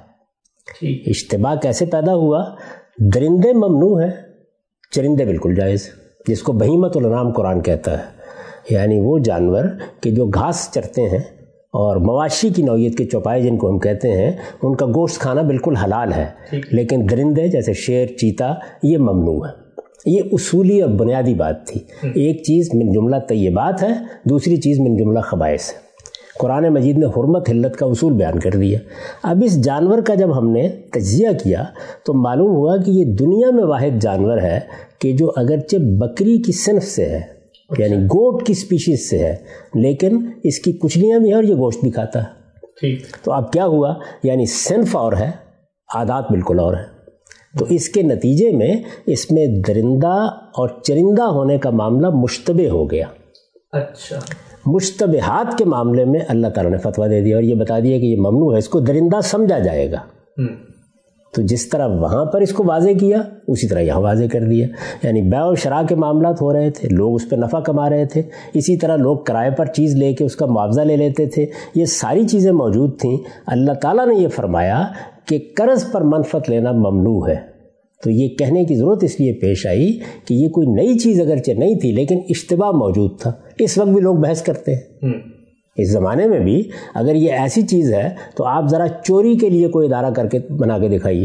Speaker 2: اشتباہ کیسے پیدا ہوا؟ درندے ممنوع ہیں، چرندے بالکل جائز، جس کو بہیمۃ الانعام قرآن کہتا ہے. یعنی وہ جانور کہ جو گھاس چرتے ہیں اور مواشی کی نوعیت کے چوپائے جن کو ہم کہتے ہیں، ان کا گوشت کھانا بالکل حلال ہے. لیکن درندے جیسے شیر، چیتا، یہ ممنوع ہے. یہ اصولی اور بنیادی بات تھی. ایک چیز من جملہ طیبات ہے، دوسری چیز من جملہ خبائث ہے. قرآن مجید نے حرمت حلت کا اصول بیان کر دیا. اب اس جانور کا جب ہم نے تجزیہ کیا تو معلوم ہوا کہ یہ دنیا میں واحد جانور ہے کہ جو اگرچہ بکری کی صنف سے ہے، یعنی گوٹ کی سپیشیز سے ہے، لیکن اس کی کچلیاں بھی ہیں اور یہ گوشت بھی کھاتا ہے. تو اب کیا ہوا؟ یعنی صنف اور ہے، عادات بالکل اور ہے. تو اس کے نتیجے میں اس میں درندہ اور چرندہ ہونے کا معاملہ مشتبہ ہو گیا.
Speaker 1: اچھا,
Speaker 2: مشتبہات کے معاملے میں اللہ تعالیٰ نے فتویٰ دے دیا اور یہ بتا دیا کہ یہ ممنوع ہے, اس کو درندہ سمجھا جائے گا. تو جس طرح وہاں پر اس کو واضح کیا اسی طرح یہاں واضح کر دیا. یعنی بیع و شراء کے معاملات ہو رہے تھے, لوگ اس پہ نفع کما رہے تھے, اسی طرح لوگ کرائے پر چیز لے کے اس کا معاوضہ لے لیتے تھے, یہ ساری چیزیں موجود تھیں. اللہ تعالیٰ نے یہ فرمایا کہ قرض پر منفعت لینا ممنوع ہے. تو یہ کہنے کی ضرورت اس لیے پیش آئی کہ یہ کوئی نئی چیز اگرچہ نہیں تھی لیکن اشتباہ موجود تھا. اس وقت بھی لوگ بحث کرتے ہیں, اس زمانے میں بھی اگر یہ ایسی چیز ہے تو آپ ذرا چوری کے لیے کوئی ادارہ کر کے بنا کے دکھائیے,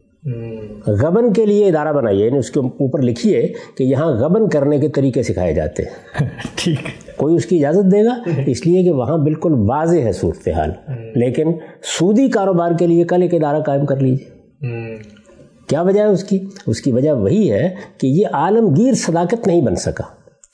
Speaker 2: غبن کے لیے ادارہ بنائیے, یعنی اس کے اوپر لکھیے کہ یہاں غبن کرنے کے طریقے سکھائے جاتے ہیں. ٹھیک, کوئی اس کی اجازت دے گا؟ اس لیے کہ وہاں بالکل واضح ہے صورتحال. لیکن سودی کاروبار کے لیے کل ایک ادارہ قائم کر لیجیے. کیا وجہ ہے اس کی؟ اس کی وجہ وہی ہے کہ یہ عالمگیر صداقت نہیں بن سکا,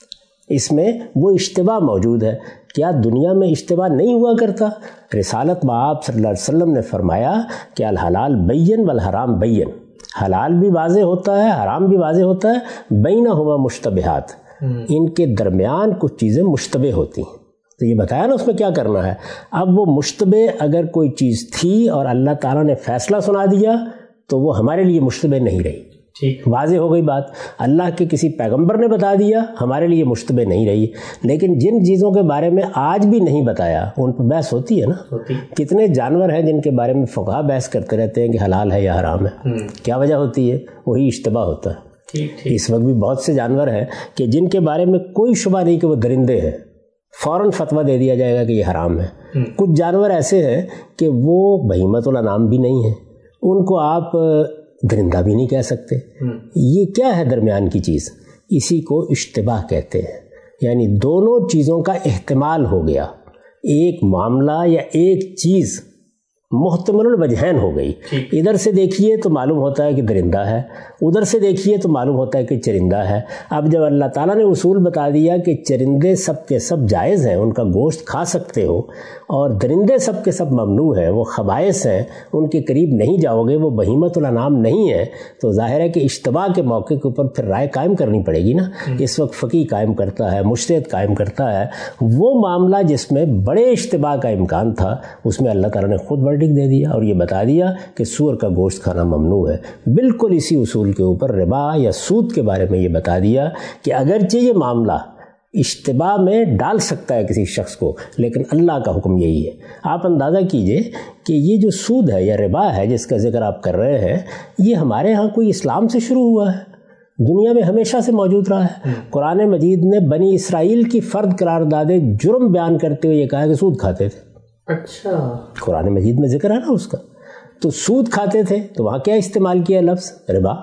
Speaker 2: اس میں وہ اشتباہ موجود ہے. کیا دنیا میں اشتباہ نہیں ہوا کرتا؟ رسالت میں آپ صلی اللہ علیہ وسلم نے فرمایا کہ الحلال بین والحرام بین, حلال بھی واضح ہوتا ہے, حرام بھی واضح ہوتا ہے, بینہما مشتبہات, ان کے درمیان کچھ چیزیں مشتبہ ہوتی ہیں. تو یہ بتایا نا اس میں کیا کرنا ہے. اب وہ مشتبہ اگر کوئی چیز تھی اور اللہ تعالیٰ نے فیصلہ سنا دیا تو وہ ہمارے لیے مشتبہ نہیں رہی. ٹھیک, واضح ہو گئی بات. اللہ کے کسی پیغمبر نے بتا دیا, ہمارے لیے مشتبہ نہیں رہی. لیکن جن چیزوں کے بارے میں آج بھی نہیں بتایا ان پہ بحث ہوتی ہے نا. ہوتی. کتنے جانور ہیں جن کے بارے میں فقہا بحث کرتے رہتے ہیں کہ حلال ہے یا حرام ہے. کیا وجہ ہوتی ہے؟ وہی اشتباہ ہوتا ہے. ٹھیک ٹھیک. اس وقت بھی بہت سے جانور ہیں کہ جن کے بارے میں کوئی شبہ نہیں کہ وہ درندے ہیں, فوراً فتویٰ دے دیا جائے گا کہ یہ حرام ہے. کچھ جانور ایسے ہیں کہ وہ بہیمۃ الانعام بھی نہیں ہیں, ان کو آپ درندہ بھی نہیں کہہ سکتے. یہ کیا ہے درمیان کی چیز؟ اسی کو اشتباہ کہتے ہیں. یعنی دونوں چیزوں کا احتمال ہو گیا, ایک معاملہ یا ایک چیز محتمل الوجہین ہو گئی. ادھر سے دیکھیے تو معلوم ہوتا ہے کہ درندہ ہے, ادھر سے دیکھیے تو معلوم ہوتا ہے کہ چرندہ ہے. اب جب اللہ تعالیٰ نے اصول بتا دیا کہ چرندے سب کے سب جائز ہیں, ان کا گوشت کھا سکتے ہو, اور درندے سب کے سب ممنوع ہیں, وہ خبائث ہیں, ان کے قریب نہیں جاؤ گے, وہ بہیمۃ الانعام نہیں ہے, تو ظاہر ہے کہ اشتباہ کے موقع کے اوپر پھر رائے قائم کرنی پڑے گی نا. اس وقت فقیہ قائم کرتا ہے, مجتہد قائم کرتا ہے. وہ معاملہ جس میں بڑے اشتباہ کا امکان تھا اس میں اللہ تعالیٰ نے خود ورڈکٹ دے دیا اور یہ بتا دیا کہ سور کا گوشت کھانا ممنوع ہے. بالکل اسی اصول کے اوپر ربا یا سود کے بارے میں یہ بتا دیا کہ اگرچہ یہ معاملہ اشتباہ میں ڈال سکتا ہے کسی شخص کو, لیکن اللہ کا حکم یہی ہے. آپ اندازہ کیجئے کہ یہ جو سود ہے یا ربا ہے جس کا ذکر آپ کر رہے ہیں, یہ ہمارے ہاں کوئی اسلام سے شروع ہوا ہے, دنیا میں ہمیشہ سے موجود رہا ہے. قرآن مجید نے بنی اسرائیل کی فرد قرار دادے جرم بیان کرتے ہوئے یہ کہا کہ سود کھاتے تھے. اچھا, قرآن مجید میں ذکر ہے نا اس کا. تو سود کھاتے تھے تو وہاں کیا استعمال کیا لفظ؟ ربا.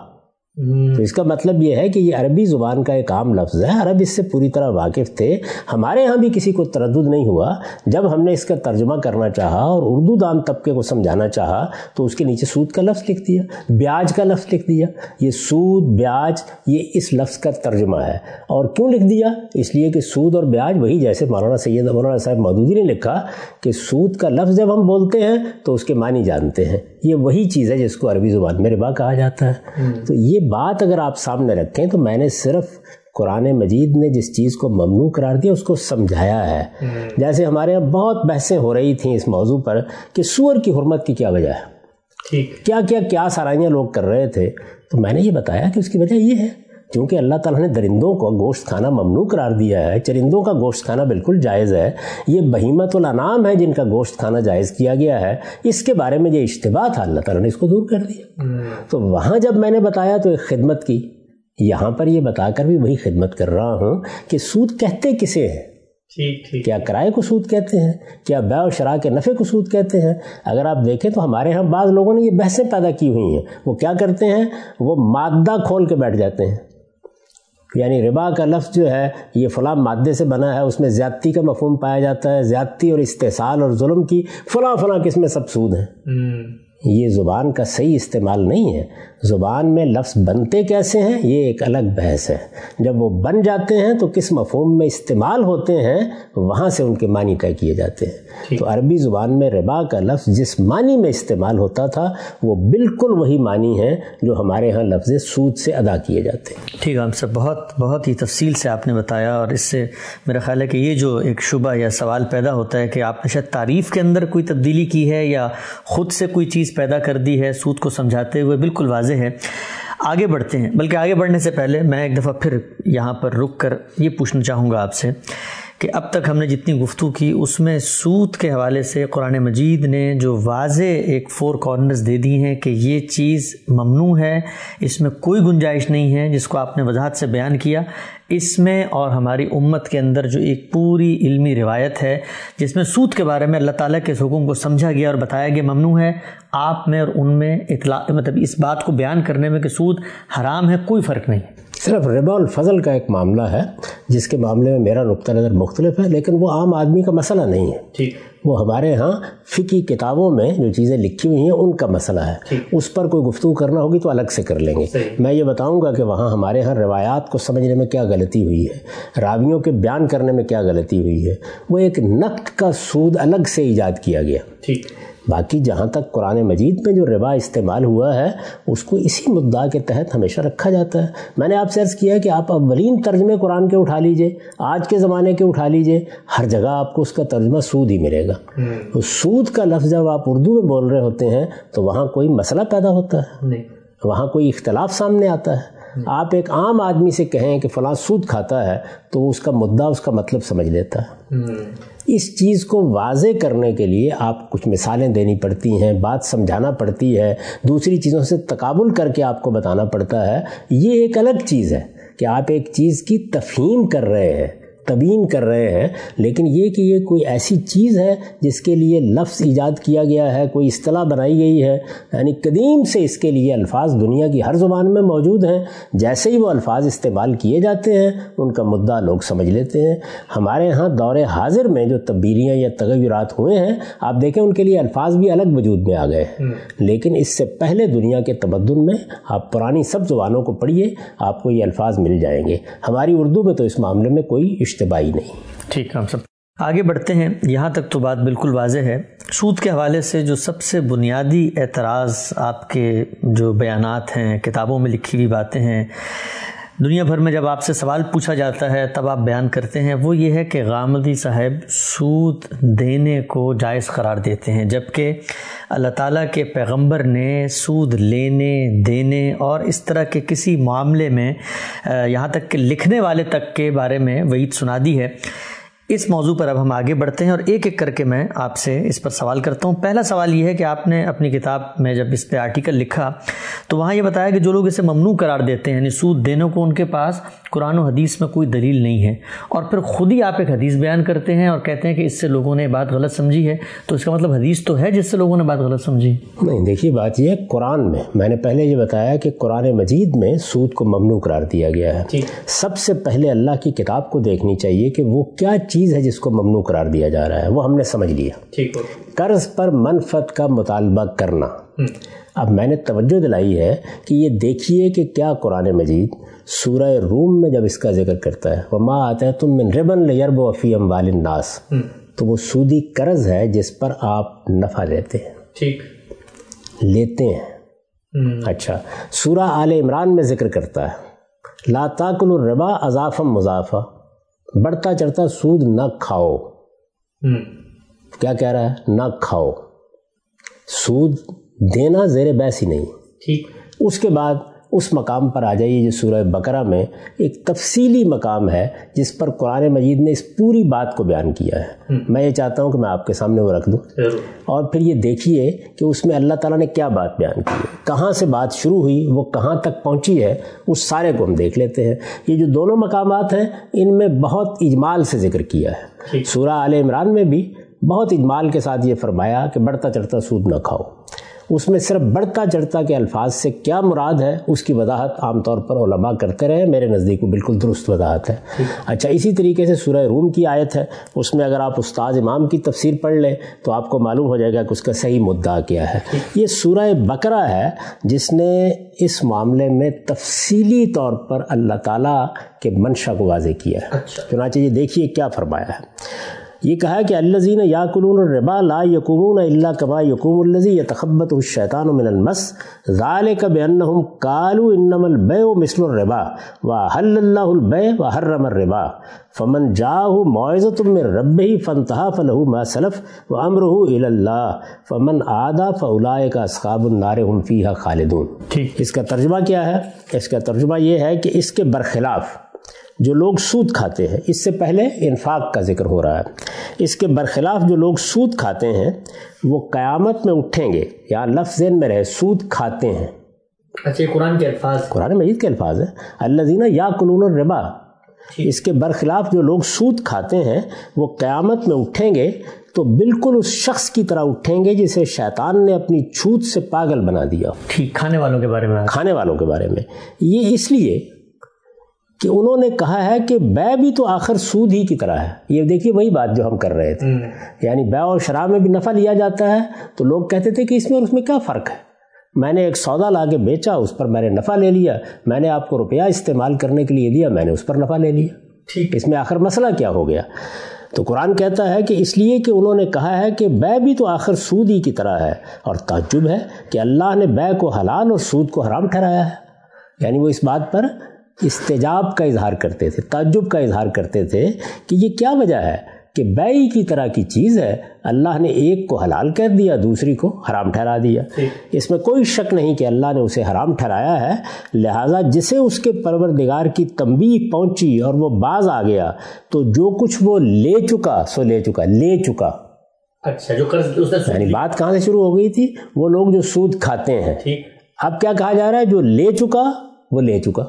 Speaker 2: تو اس کا مطلب یہ ہے کہ یہ عربی زبان کا ایک عام لفظ ہے, عرب اس سے پوری طرح واقف تھے. ہمارے ہاں بھی کسی کو تردد نہیں ہوا جب ہم نے اس کا ترجمہ کرنا چاہا اور اردو دان طبقے کو سمجھانا چاہا تو اس کے نیچے سود کا لفظ لکھ دیا, بیاج کا لفظ لکھ دیا. یہ سود بیاج یہ اس لفظ کا ترجمہ ہے. اور کیوں لکھ دیا؟ اس لیے کہ سود اور بیاج وہی, جیسے مولانا سید مولانا صاحب مودودی نے لکھا کہ سود کا لفظ جب ہم بولتے ہیں تو اس کے معنی جانتے ہیں. یہ وہی چیز ہے جس کو عربی زبان میں ربا کہا جاتا ہے. تو یہ بات اگر آپ سامنے رکھیں تو میں نے صرف قرآن مجید نے جس چیز کو ممنوع قرار دیا اس کو سمجھایا ہے. جیسے ہمارے یہاں بہت بحثیں ہو رہی تھیں اس موضوع پر کہ سور کی حرمت کی کیا وجہ ہے, ٹھیک, کیا کیا کیا سرائیاں لوگ کر رہے تھے. تو میں نے یہ بتایا کہ اس کی وجہ یہ ہے کیونکہ اللہ تعالیٰ نے درندوں کو گوشت کھانا ممنوع قرار دیا ہے, چرندوں کا گوشت کھانا بالکل جائز ہے. یہ بہیمۃ الانعام ہے جن کا گوشت کھانا جائز کیا گیا ہے. اس کے بارے میں یہ اشتباہ تھا, اللہ تعالیٰ نے اس کو دور کر دیا. تو وہاں جب میں نے بتایا تو ایک خدمت کی, یہاں پر یہ بتا کر بھی وہی خدمت کر رہا ہوں کہ سود کہتے کسے ہیں. ٹھیک ٹھیک. کیا کرائے کو سود کہتے ہیں؟ کیا بیع و شراء کے نفع کو سود کہتے ہیں؟ اگر آپ دیکھیں تو ہمارے ہاں بعض لوگوں نے یہ بحثیں پیدا کی ہوئی ہیں. وہ کیا کرتے ہیں, وہ مادہ کھول کے بیٹھ جاتے ہیں. یعنی ربا کا لفظ جو ہے یہ فلاں مادے سے بنا ہے, اس میں زیادتی کا مفہوم پایا جاتا ہے, زیادتی اور استحصال اور ظلم کی فلاں فلاں قسمیں سب سود ہیں. یہ زبان کا صحیح استعمال نہیں ہے. زبان میں لفظ بنتے کیسے ہیں یہ ایک الگ بحث ہے. جب وہ بن جاتے ہیں تو کس مفہوم میں استعمال ہوتے ہیں وہاں سے ان کے معنی طے کیے جاتے ہیں. تو عربی زبان میں ربا کا لفظ جس معنی میں استعمال ہوتا تھا وہ بالکل وہی معنی ہے جو ہمارے ہاں لفظ سود سے ادا کیے جاتے ہیں.
Speaker 1: ٹھیک ہے، ہم سب بہت بہت ہی تفصیل سے آپ نے بتایا، اور اس سے میرا خیال ہے کہ یہ جو ایک شبہ یا سوال پیدا ہوتا ہے کہ آپ نے شاید تعریف کے اندر کوئی تبدیلی کی ہے یا خود سے کوئی چیز پیدا کر دی ہے سود کو سمجھاتے ہوئے، بالکل واضح ہے. آگے بڑھتے ہیں، بلکہ آگے بڑھنے سے پہلے میں ایک دفعہ پھر یہاں پر رک کر یہ پوچھنا چاہوں گا آپ سے کہ اب تک ہم نے جتنی گفتگو کی اس میں سود کے حوالے سے قرآن مجید نے جو واضح ایک فور کارنرز دے دی ہیں کہ یہ چیز ممنوع ہے، اس میں کوئی گنجائش نہیں ہے، جس کو آپ نے وضاحت سے بیان کیا، اس میں اور ہماری امت کے اندر جو ایک پوری علمی روایت ہے جس میں سود کے بارے میں اللہ تعالیٰ کے اس حکم کو سمجھا گیا اور بتایا گیا ممنوع ہے، آپ میں اور ان میں اطلاع مطلب اس بات کو بیان کرنے میں کہ سود حرام ہے کوئی فرق نہیں ہے.
Speaker 2: صرف ربا الفضل کا ایک معاملہ ہے جس کے معاملے میں میرا نقطہ نظر مختلف ہے، لیکن وہ عام آدمی کا مسئلہ نہیں ہے. ٹھیک، وہ ہمارے ہاں فقہی کتابوں میں جو چیزیں لکھی ہوئی ہیں ان کا مسئلہ ہے. اس پر کوئی گفتگو کرنا ہوگی تو الگ سے کر لیں گے. میں یہ بتاؤں گا کہ وہاں ہمارے ہاں روایات کو سمجھنے میں کیا غلطی ہوئی ہے، راویوں کے بیان کرنے میں کیا غلطی ہوئی ہے. وہ ایک نقد کا سود الگ سے ایجاد کیا گیا. ٹھیک، باقی جہاں تک قرآن مجید میں جو ربا استعمال ہوا ہے اس کو اسی مدعا کے تحت ہمیشہ رکھا جاتا ہے. میں نے آپ سے عرض کیا ہے کہ آپ اولین ترجمے قرآن کے اٹھا لیجئے، آج کے زمانے کے اٹھا لیجئے، ہر جگہ آپ کو اس کا ترجمہ سود ہی ملے گا. تو سود کا لفظ جب آپ اردو میں بول رہے ہوتے ہیں تو وہاں کوئی مسئلہ پیدا ہوتا ہے نہیں، وہاں کوئی اختلاف سامنے آتا ہے. آپ ایک عام آدمی سے کہیں کہ فلاں سود کھاتا ہے تو اس کا مدعا اس کا مطلب سمجھ لیتا ہے. اس چیز کو واضح کرنے کے لیے آپ کچھ مثالیں دینی پڑتی ہیں، بات سمجھانا پڑتی ہے، دوسری چیزوں سے تقابل کر کے آپ کو بتانا پڑتا ہے. یہ ایک الگ چیز ہے کہ آپ ایک چیز کی تفہیم کر رہے ہیں، تبیین کر رہے ہیں، لیکن یہ کہ یہ کوئی ایسی چیز ہے جس کے لیے لفظ ایجاد کیا گیا ہے، کوئی اصطلاح بنائی گئی ہے. یعنی قدیم سے اس کے لیے الفاظ دنیا کی ہر زبان میں موجود ہیں، جیسے ہی وہ الفاظ استعمال کیے جاتے ہیں ان کا مدعا لوگ سمجھ لیتے ہیں. ہمارے ہاں دور حاضر میں جو تبدیلیاں یا تغیرات ہوئے ہیں آپ دیکھیں ان کے لیے الفاظ بھی الگ وجود میں آ گئے ہیں، لیکن اس سے پہلے دنیا کے تمدن میں آپ پرانی سب زبانوں کو پڑھیے آپ کو یہ الفاظ مل جائیں گے. ہماری اردو میں تو اس معاملے میں کوئی اشتباہی نہیں.
Speaker 1: ٹھیک ہے، ہم سب آگے بڑھتے ہیں. یہاں تک تو بات بالکل واضح ہے. سود کے حوالے سے جو سب سے بنیادی اعتراض آپ کے جو بیانات ہیں، کتابوں میں لکھی ہوئی باتیں ہیں، دنیا بھر میں جب آپ سے سوال پوچھا جاتا ہے تب آپ بیان کرتے ہیں، وہ یہ ہے کہ غامدی صاحب سود دینے کو جائز قرار دیتے ہیں، جبکہ اللہ تعالیٰ کے پیغمبر نے سود لینے، دینے اور اس طرح کے کسی معاملے میں یہاں تک کہ لکھنے والے تک کے بارے میں وعید سنا دی ہے. اس موضوع پر اب ہم آگے بڑھتے ہیں اور ایک ایک کر کے میں آپ سے اس پر سوال کرتا ہوں. پہلا سوال یہ ہے کہ آپ نے اپنی کتاب میں جب اس پہ آرٹیکل لکھا تو وہاں یہ بتایا کہ جو لوگ اسے ممنوع قرار دیتے ہیں یعنی سود دینے کو، ان کے پاس قرآن و حدیث میں کوئی دلیل نہیں ہے، اور پھر خود ہی آپ ایک حدیث بیان کرتے ہیں اور کہتے ہیں کہ اس سے لوگوں نے بات غلط سمجھی ہے. تو اس کا مطلب حدیث تو ہے جس سے لوگوں نے بات غلط سمجھی؟
Speaker 2: نہیں، دیکھیے بات یہ ہے قرآن میں میں نے پہلے یہ بتایا کہ قرآن مجید میں سود کو ممنوع قرار دیا گیا ہے. سب سے پہلے اللہ کی کتاب کو دیکھنی چاہیے کہ وہ کیا چیز ہے جس کو ممنوع قرار دیا جا رہا ہے. وہ ہم نے سمجھ لیا، قرض پر منفعت کا مطالبہ کرنا. اب میں نے توجہ دلائی ہے کہ یہ دیکھیے کہ کیا قرآن مجید سورہ روم میں جب اس کا ذکر کرتا ہے وَمَا آتَيْتُم مِّن رِبًا لِيَرْبُوَ فِي أَمْوَالِ النَّاسِ، تو وہ سودی قرض ہے جس پر آپ نفع لیتے ہیں. ٹھیک، لیتے ہیں. اچھا، سورہ آل عمران میں ذکر کرتا ہے لا تاکلوا الربا اضعافا مضاعفا، بڑھتا چڑھتا سود نہ کھاؤ. کیا کہہ رہا ہے؟ نہ کھاؤ. سود دینا زیر بحث ہی نہیں. ٹھیک، اس کے بعد اس مقام پر آ جائیے جو سورہ بقرہ میں ایک تفصیلی مقام ہے جس پر قرآن مجید نے اس پوری بات کو بیان کیا ہے. میں یہ چاہتا ہوں کہ میں آپ کے سامنے وہ رکھ دوں اور پھر یہ دیکھیے کہ اس میں اللہ تعالیٰ نے کیا بات بیان کی ہے، کہاں سے بات شروع ہوئی، وہ کہاں تک پہنچی ہے، اس سارے کو ہم دیکھ لیتے ہیں. یہ جو دونوں مقامات ہیں ان میں بہت اجمال سے ذکر کیا ہے. سورہ آل عمران میں بھی بہت اجمال کے ساتھ یہ فرمایا کہ بڑھتا چڑھتا سود نہ کھاؤ. اس میں صرف بڑھتا چڑھتا کے الفاظ سے کیا مراد ہے اس کی وضاحت عام طور پر علماء کرتے رہے، میرے نزدیک وہ بالکل درست وضاحت ہے۔ اچھا، اسی طریقے سے سورہ روم کی آیت ہے، اس میں اگر آپ استاد امام کی تفسیر پڑھ لیں تو آپ کو معلوم ہو جائے گا کہ اس کا صحیح مدعا کیا ہے۔ یہ سورہ بقرہ ہے جس نے اس معاملے میں تفصیلی طور پر اللہ تعالیٰ کے منشا کو واضح کیا ہے۔ چنانچہ یہ دیکھیے کیا فرمایا ہے، یہ کہا کہ الذین یاکلون الربا لا یقومون الا کما یقوم الذی یتخبطہ الشیطان من المس ذلک بانہم قالوا انما البیع مثل الربا واحل اللہ البیع وحرم الربا فمن جاءہ موعظۃ من ربہ فانتہی فلہ ما سلف وامرہ الی اللہ فمن عاد فاولئک اصحاب النار هم فیہا خالدون۔ اس کا ترجمہ کیا ہے؟ اس کا ترجمہ یہ ہے کہ اس کے برخلاف جو لوگ سود کھاتے ہیں، اس سے پہلے انفاق کا ذکر ہو رہا ہے، اس کے برخلاف جو لوگ سود کھاتے ہیں وہ قیامت میں اٹھیں گے، یہاں لفظ ذہن میں رہے، سود کھاتے ہیں۔
Speaker 1: اچھا، قرآن کے الفاظ،
Speaker 2: قرآن مجید کے الفاظ ہیں، الذین یاکلون الربا، اس کے برخلاف جو لوگ سود کھاتے ہیں وہ قیامت میں اٹھیں گے تو بالکل اس شخص کی طرح اٹھیں گے جسے شیطان نے اپنی چھوت سے پاگل بنا دیا۔
Speaker 1: ٹھیک، کھانے والوں کے بارے میں
Speaker 2: کھانے والوں کے بارے میں یہ اس لیے کہ انہوں نے کہا ہے کہ بیع بھی تو آخر سود ہی کی طرح ہے۔ یہ دیکھیے وہی بات جو ہم کر رہے تھے، یعنی بیع اور شراب میں بھی نفع لیا جاتا ہے تو لوگ کہتے تھے کہ اس میں اور اس میں کیا فرق ہے، میں نے ایک سودا لا کے بیچا، اس پر میں نے نفع لے لیا، میں نے آپ کو روپیہ استعمال کرنے کے لیے دیا، میں نے اس پر نفع لے لیا، ٹھیک، اس میں آخر مسئلہ کیا ہو گیا؟ تو قرآن کہتا ہے کہ اس لیے کہ انہوں نے کہا ہے کہ بیع بھی تو آخر سود ہی کی طرح ہے، اور تعجب ہے کہ اللہ نے بیع کو حلال اور سود کو حرام ٹھہرایا ہے۔ یعنی وہ اس بات پر استجاب کا اظہار کرتے تھے، تعجب کا اظہار کرتے تھے کہ یہ کیا وجہ ہے کہ بیع کی طرح کی چیز ہے، اللہ نے ایک کو حلال کہہ دیا، دوسری کو حرام ٹھہرا دیا۔ اس میں کوئی شک نہیں کہ اللہ نے اسے حرام ٹھہرایا ہے، لہٰذا جسے اس کے پروردگار کی تنبیہ پہنچی اور وہ باز آ گیا تو جو کچھ وہ لے چکا سو لے چکا لے چکا
Speaker 1: اچھا، جو قرض اس نے،
Speaker 2: یعنی بات کہاں سے شروع ہو گئی تھی؟ وہ لوگ جو سود کھاتے ہیں، اب کیا کہا جا رہا ہے؟ جو لے چکا وہ لے چکا،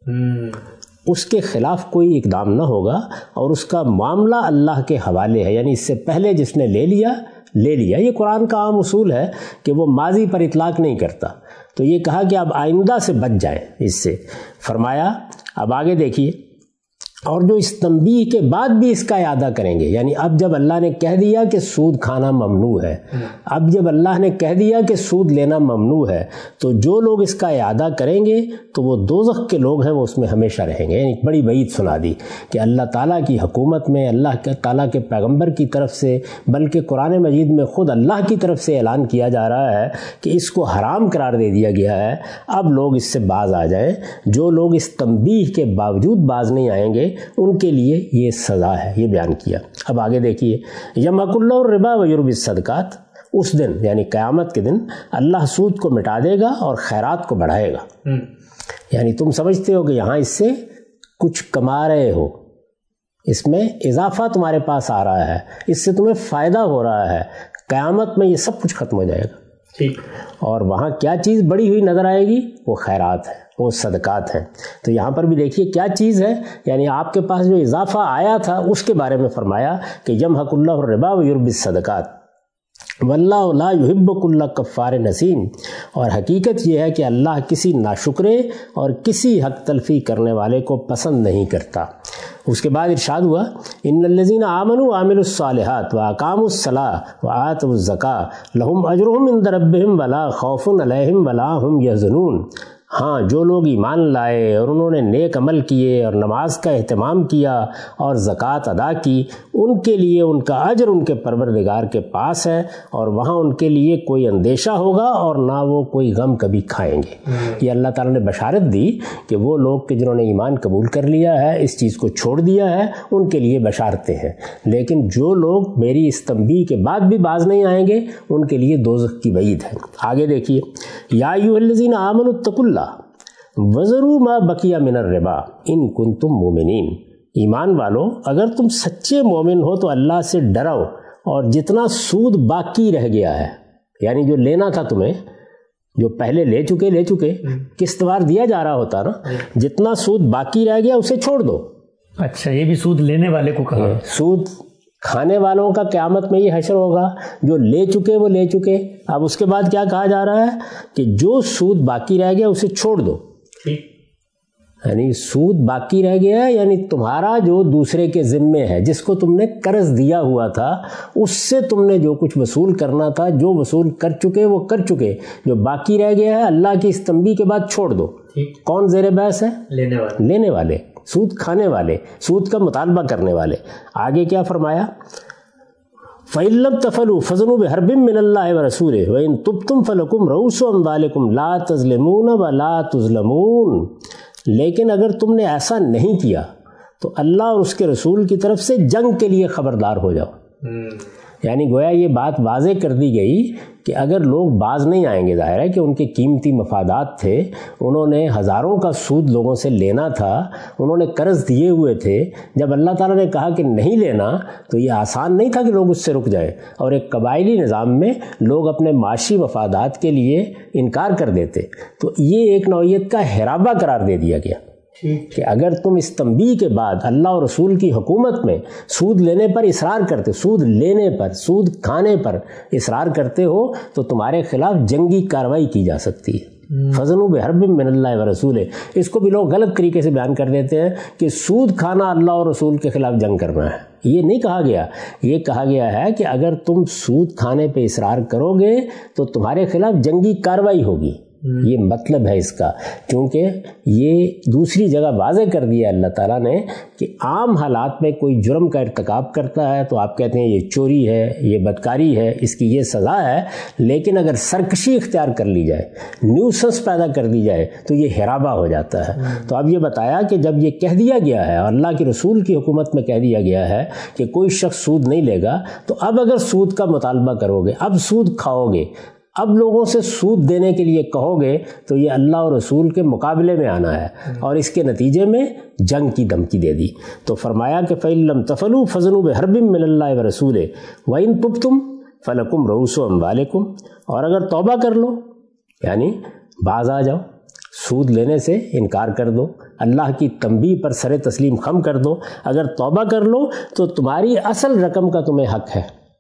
Speaker 2: اس کے خلاف کوئی اقدام نہ ہوگا اور اس کا معاملہ اللہ کے حوالے ہے، یعنی اس سے پہلے جس نے لے لیا لے لیا۔ یہ قرآن کا عام اصول ہے کہ وہ ماضی پر اطلاق نہیں کرتا، تو یہ کہا کہ اب آئندہ سے بچ جائیں اس سے۔ فرمایا اب آگے دیکھیے، اور جو اس تنبیہ کے بعد بھی اس کا اعادہ کریں گے، یعنی اب جب اللہ نے کہہ دیا کہ سود کھانا ممنوع ہے، اب جب اللہ نے کہہ دیا کہ سود لینا ممنوع ہے، تو جو لوگ اس کا اعادہ کریں گے تو وہ دوزخ کے لوگ ہیں، وہ اس میں ہمیشہ رہیں گے۔ یعنی بڑی وعید سنا دی کہ اللہ تعالیٰ کی حکومت میں، اللہ کے تعالیٰ کے پیغمبر کی طرف سے، بلکہ قرآن مجید میں خود اللہ کی طرف سے اعلان کیا جا رہا ہے کہ اس کو حرام قرار دے دیا گیا ہے، اب لوگ اس سے باز آ جائیں۔ جو لوگ اس تنبیہ کے باوجود باز نہیں آئیں گے ان کے لیے یہ سزا ہے، یہ بیان کیا۔ اب آگے دیکھیے، یمحق اللہ الربا ویربی الصدقات، اس دن یعنی قیامت کے دن اللہ سود کو مٹا دے گا اور خیرات کو بڑھائے گا۔ یعنی تم سمجھتے ہو کہ یہاں اس سے کچھ کما رہے ہو، اس میں اضافہ تمہارے پاس آ رہا ہے، اس سے تمہیں فائدہ ہو رہا ہے، قیامت میں یہ سب کچھ ختم ہو جائے گا، ٹھیک، اور وہاں کیا چیز بڑی ہوئی نظر آئے گی؟ وہ خیرات ہے، وہ صدقات ہیں۔ تو یہاں پر بھی دیکھیے کیا چیز ہے، یعنی آپ کے پاس جو اضافہ آیا تھا اس کے بارے میں فرمایا کہ یمحق اللہ الربا ویربی الصدقات واللہ لا یحب کل کفار نسیم، اور حقیقت یہ ہے کہ اللہ کسی ناشکرے اور کسی حق تلفی کرنے والے کو پسند نہیں کرتا۔ اس کے بعد ارشاد ہوا، ان الذین آمنوا وعملوا الصالحات واقاموا الصلاۃ وآتوا الزکاۃ لہم اجرہم عند ربہم ولا خوف علیہم ولا ہم یحزنون۔ ہاں، جو لوگ ایمان لائے اور انہوں نے نیک عمل کیے اور نماز کا اہتمام کیا اور زکوٰۃ ادا کی، ان کے لیے ان کا اجر ان کے پروردگار کے پاس ہے، اور وہاں ان کے لیے کوئی اندیشہ ہوگا اور نہ وہ کوئی غم کبھی کھائیں گے۔ یہ اللہ تعالیٰ نے بشارت دی کہ وہ لوگ کہ جنہوں نے ایمان قبول کر لیا ہے، اس چیز کو چھوڑ دیا ہے، ان کے لیے بشارتیں ہیں، لیکن جو لوگ میری اس تنبیہ کے بعد بھی باز نہیں آئیں گے ان کے لیے دوزخ کی وعید ہے۔ آگے دیکھیے، یا ایھا الذین آمنوا اتقوا اللہ وذروا ما بقی من الربا ان کنتم مومنین، ایمان والو اگر تم سچے مومن ہو تو اللہ سے ڈرو اور جتنا سود باقی رہ گیا ہے، یعنی جو لینا تھا تمہیں، جو پہلے لے چکے لے چکے قسط وار دیا جا رہا ہوتا نا، جتنا سود باقی رہ گیا اسے چھوڑ دو۔
Speaker 1: اچھا، یہ بھی سود لینے والے کو کہا،
Speaker 2: سود کھانے والوں کا قیامت میں یہ حشر ہوگا، جو لے چکے وہ لے چکے۔ اب اس کے بعد کیا کہا جا رہا ہے کہ جو سود باقی رہ گیا اسے چھوڑ دو، یعنی سود باقی رہ گیا یعنی تمہارا جو دوسرے کے ذمے ہے، جس کو تم نے قرض دیا ہوا تھا، اس سے تم نے جو کچھ وصول کرنا تھا، جو وصول کر چکے وہ کر چکے، جو باقی رہ گیا ہے اللہ کی اس تنبیہ کے بعد چھوڑ دو۔ کون زیر بحث ہے؟ لینے والے، لینے والے، سود کھانے والے، سود کا مطالبہ کرنے والے۔ آگے کیا فرمایا؟ فَإِن لَّمْ تَفْعَلُوا فَأْذَنُوا بِحَرْبٍ مِّنَ اللَّهِ وَرَسُولِهِ وَإِن تُبْتُمْ فَلَكُمْ رُءُوسُ أَمْوَالِكُمْ لَا تَظْلِمُونَ وَلَا تُظْلَمُونَ۔ لیکن اگر تم نے ایسا نہیں کیا تو اللہ اور اس کے رسول کی طرف سے جنگ کے لیے خبردار ہو جاؤ۔ یعنی گویا یہ بات واضح کر دی گئی کہ اگر لوگ باز نہیں آئیں گے، ظاہر ہے کہ ان کے قیمتی مفادات تھے، انہوں نے ہزاروں کا سود لوگوں سے لینا تھا، انہوں نے قرض دیے ہوئے تھے، جب اللہ تعالیٰ نے کہا کہ نہیں لینا تو یہ آسان نہیں تھا کہ لوگ اس سے رک جائیں، اور ایک قبائلی نظام میں لوگ اپنے معاشی مفادات کے لیے انکار کر دیتے، تو یہ ایک نوعیت کا حرابہ قرار دے دیا گیا کہ اگر تم اس تنبیہ کے بعد اللہ اور رسول کی حکومت میں سود لینے پر اصرار کرتے، سود لینے پر، سود کھانے پر اصرار کرتے ہو تو تمہارے خلاف جنگی کارروائی کی جا سکتی ہے۔ فَأْذَنُوا بِحَرْبٍ مِّنَ اللَّهِ وَرَسُولِهِ۔ اس کو بھی لوگ غلط طریقے سے بیان کر دیتے ہیں کہ سود کھانا اللہ اور رسول کے خلاف جنگ کرنا ہے۔ یہ نہیں کہا گیا، یہ کہا گیا ہے کہ اگر تم سود کھانے پہ اصرار کرو گے تو تمہارے خلاف جنگی کارروائی ہوگی، یہ مطلب ہے اس کا، کیونکہ یہ دوسری جگہ واضح کر دیا اللہ تعالیٰ نے کہ عام حالات میں کوئی جرم کا ارتکاب کرتا ہے تو آپ کہتے ہیں یہ چوری ہے، یہ بدکاری ہے، اس کی یہ سزا ہے، لیکن اگر سرکشی اختیار کر لی جائے، نیوسنس پیدا کر دی جائے تو یہ حرابہ ہو جاتا ہے۔ تو اب یہ بتایا کہ جب یہ کہہ دیا گیا ہے اور اللہ کے رسول کی حکومت میں کہہ دیا گیا ہے کہ کوئی شخص سود نہیں لے گا، تو اب اگر سود کا مطالبہ کرو گے، اب سود کھاؤ گے، اب لوگوں سے سود دینے کے لیے کہو گے تو یہ اللہ اور رسول کے مقابلے میں آنا ہے، اور اس کے نتیجے میں جنگ کی دھمکی دے دی۔ تو فرمایا کہ فَإِن لَّمْ تَفْعَلُوا فَأْذَنُوا بِحَرْبٍ مِّنَ اللَّهِ وَرَسُولِهِ وَإِن تُبْتُمْ فَلَكُمْ رُءُوسُ أَمْوَالِكُمْ۔ اور اگر توبہ کر لو، یعنی باز آ جاؤ، سود لینے سے انکار کر دو، اللہ کی تنبیہ پر سر تسلیم خم کر دو، اگر توبہ کر لو تو تمہاری اصل رقم کا تمہیں حق ہے۔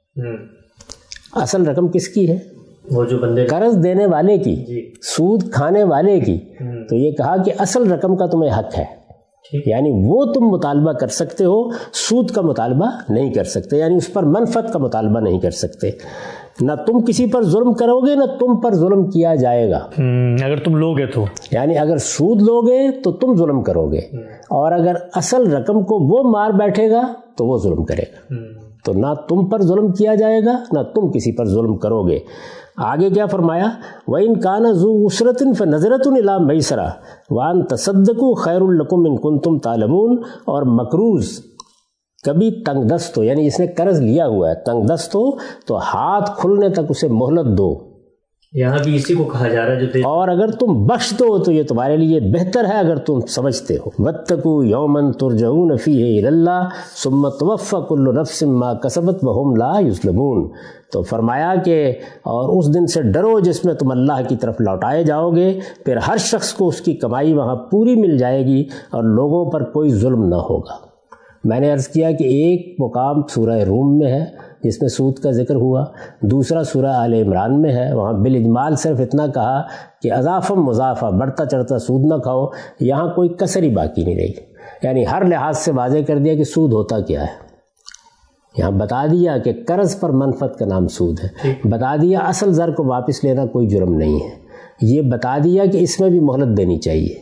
Speaker 2: اصل رقم کس کی ہے؟ وہ جو بندے قرض دینے والے کی، سود کھانے والے کی۔ تو یہ کہا کہ اصل رقم کا تمہیں حق ہے، یعنی وہ تم مطالبہ کر سکتے ہو، سود کا مطالبہ نہیں کر سکتے، یعنی اس پر منفعت کا مطالبہ نہیں کر سکتے۔ نہ تم کسی پر ظلم کرو گے نہ تم پر ظلم کیا جائے گا،
Speaker 1: اگر تم لوگے تو،
Speaker 2: یعنی اگر سود لوگے تو تم ظلم کرو گے، اور اگر اصل رقم کو وہ مار بیٹھے گا تو وہ ظلم کرے گا، تو نہ تم پر ظلم کیا جائے گا نہ تم کسی پر ظلم کرو گے۔ آگے کیا فرمایا؟ وَإِن كَانَ ذُو عُسْرَةٍ فَنَظِرَةٌ إِلَىٰ مَيْسَرَةٍ وَأَن تَصَدَّقُوا خَيْرٌ لَكُمْ إِن كُنتُمْ تَعْلَمُونَ۔ اور مقروض کبھی تنگ دست ہو، یعنی جس نے قرض لیا ہوا ہے تنگ دست ہو تو ہاتھ کھلنے تک اسے مہلت دو،
Speaker 1: یہاں بھی اسی کو کہا جا رہا ہے جو،
Speaker 2: اور اگر تم بخش دو تو یہ تمہارے لیے بہتر ہے اگر تم سمجھتے ہو۔ وَاتَّقُوا يَوْمًا تُرْجَعُونَ فِيهِ إِلَى اللَّهِ ثُمَّ تُوَفَّىٰ كُلُّ نَفْسٍ مَّا كَسَبَتْ وَهُمْ لَا يُظْلَمُونَ۔ تو فرمایا کہ اور اس دن سے ڈرو جس میں تم اللہ کی طرف لوٹائے جاؤ گے، پھر ہر شخص کو اس کی کمائی وہاں پوری مل جائے گی اور لوگوں پر کوئی ظلم نہ ہوگا۔ میں نے عرض کیا کہ ایک مقام سورہ روم میں ہے جس میں سود کا ذکر ہوا، دوسرا سورہ آل عمران میں ہے، وہاں بالاجمال صرف اتنا کہا کہ اضافہ مضافہ، بڑھتا چڑھتا سود نہ کھاؤ، یہاں کوئی کسر ہی باقی نہیں رہی، یعنی ہر لحاظ سے واضح کر دیا کہ سود ہوتا کیا ہے۔ یہاں بتا دیا کہ قرض پر منفعت کا نام سود ہے، بتا دیا اصل زر کو واپس لینا کوئی جرم نہیں ہے، یہ بتا دیا کہ اس میں بھی مہلت دینی چاہیے،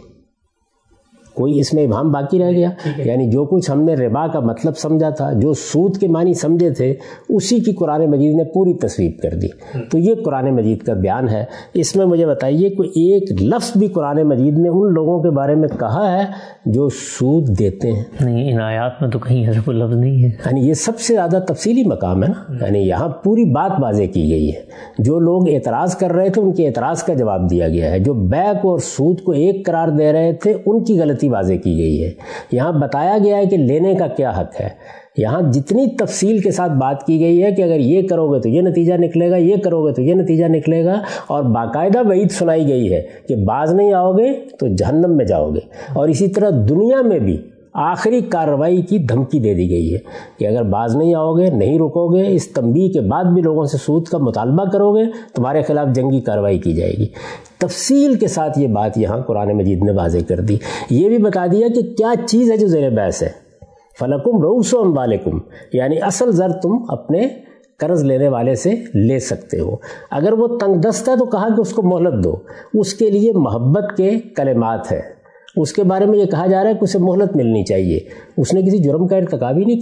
Speaker 2: کوئی اس میں ابہام باقی رہ گیا؟ یعنی جو کچھ ہم نے ربا کا مطلب سمجھا تھا، جو سود کے معنی سمجھے تھے، اسی کی قرآن مجید نے پوری تصویب کر دی۔ تو یہ قرآن مجید کا بیان ہے۔ اس میں مجھے بتائیے کوئی ایک لفظ بھی قرآن مجید نے ان لوگوں کے بارے میں کہا ہے جو سود دیتے ہیں؟
Speaker 1: نہیں، ان آیات میں تو کہیں ایسا کوئی لفظ نہیں ہے۔
Speaker 2: یعنی یہ سب سے زیادہ تفصیلی مقام ہے نا، یعنی یہاں پوری بات واضح کی گئی ہے۔ جو لوگ اعتراض کر رہے تھے ان کے اعتراض کا جواب دیا گیا ہے، جو بیع اور سود کو ایک قرار دے رہے تھے ان کی غلطی واضح کی گئی ہے۔ یہاں بتایا گیا ہے کہ لینے کا کیا حق ہے، یہاں جتنی تفصیل کے ساتھ بات کی گئی ہے کہ اگر یہ کرو گے تو یہ نتیجہ نکلے گا، یہ کرو گے تو یہ نتیجہ نکلے گا، اور باقاعدہ وعید سنائی گئی ہے کہ باز نہیں آؤ گے تو جہنم میں جاؤ گے، اور اسی طرح دنیا میں بھی آخری کارروائی کی دھمکی دے دی گئی ہے کہ اگر باز نہیں آؤ گے، نہیں رکو گے، اس تنبیہ کے بعد بھی لوگوں سے سود کا مطالبہ کرو گے، تمہارے خلاف جنگی کارروائی کی جائے گی۔ تفصیل کے ساتھ یہ بات یہاں قرآن مجید نے واضح کر دی، یہ بھی بتا دیا کہ کیا چیز ہے جو زیر بحث ہے۔ فَلَكُمْ رُؤُوسُ أَمْوَالِكُمْ، یعنی اصل زر تم اپنے قرض لینے والے سے لے سکتے ہو۔ اگر وہ تنگ دست ہے تو کہا کہ اس کو مہلت دو، اس کے لیے محبت کے کلمات ہیں، اس کے بارے میں یہ کہا جا رہا ہے کہ اسے مہلت ملنی چاہیے۔ اس نے کسی جرم کا ارتکاب ہی نہیں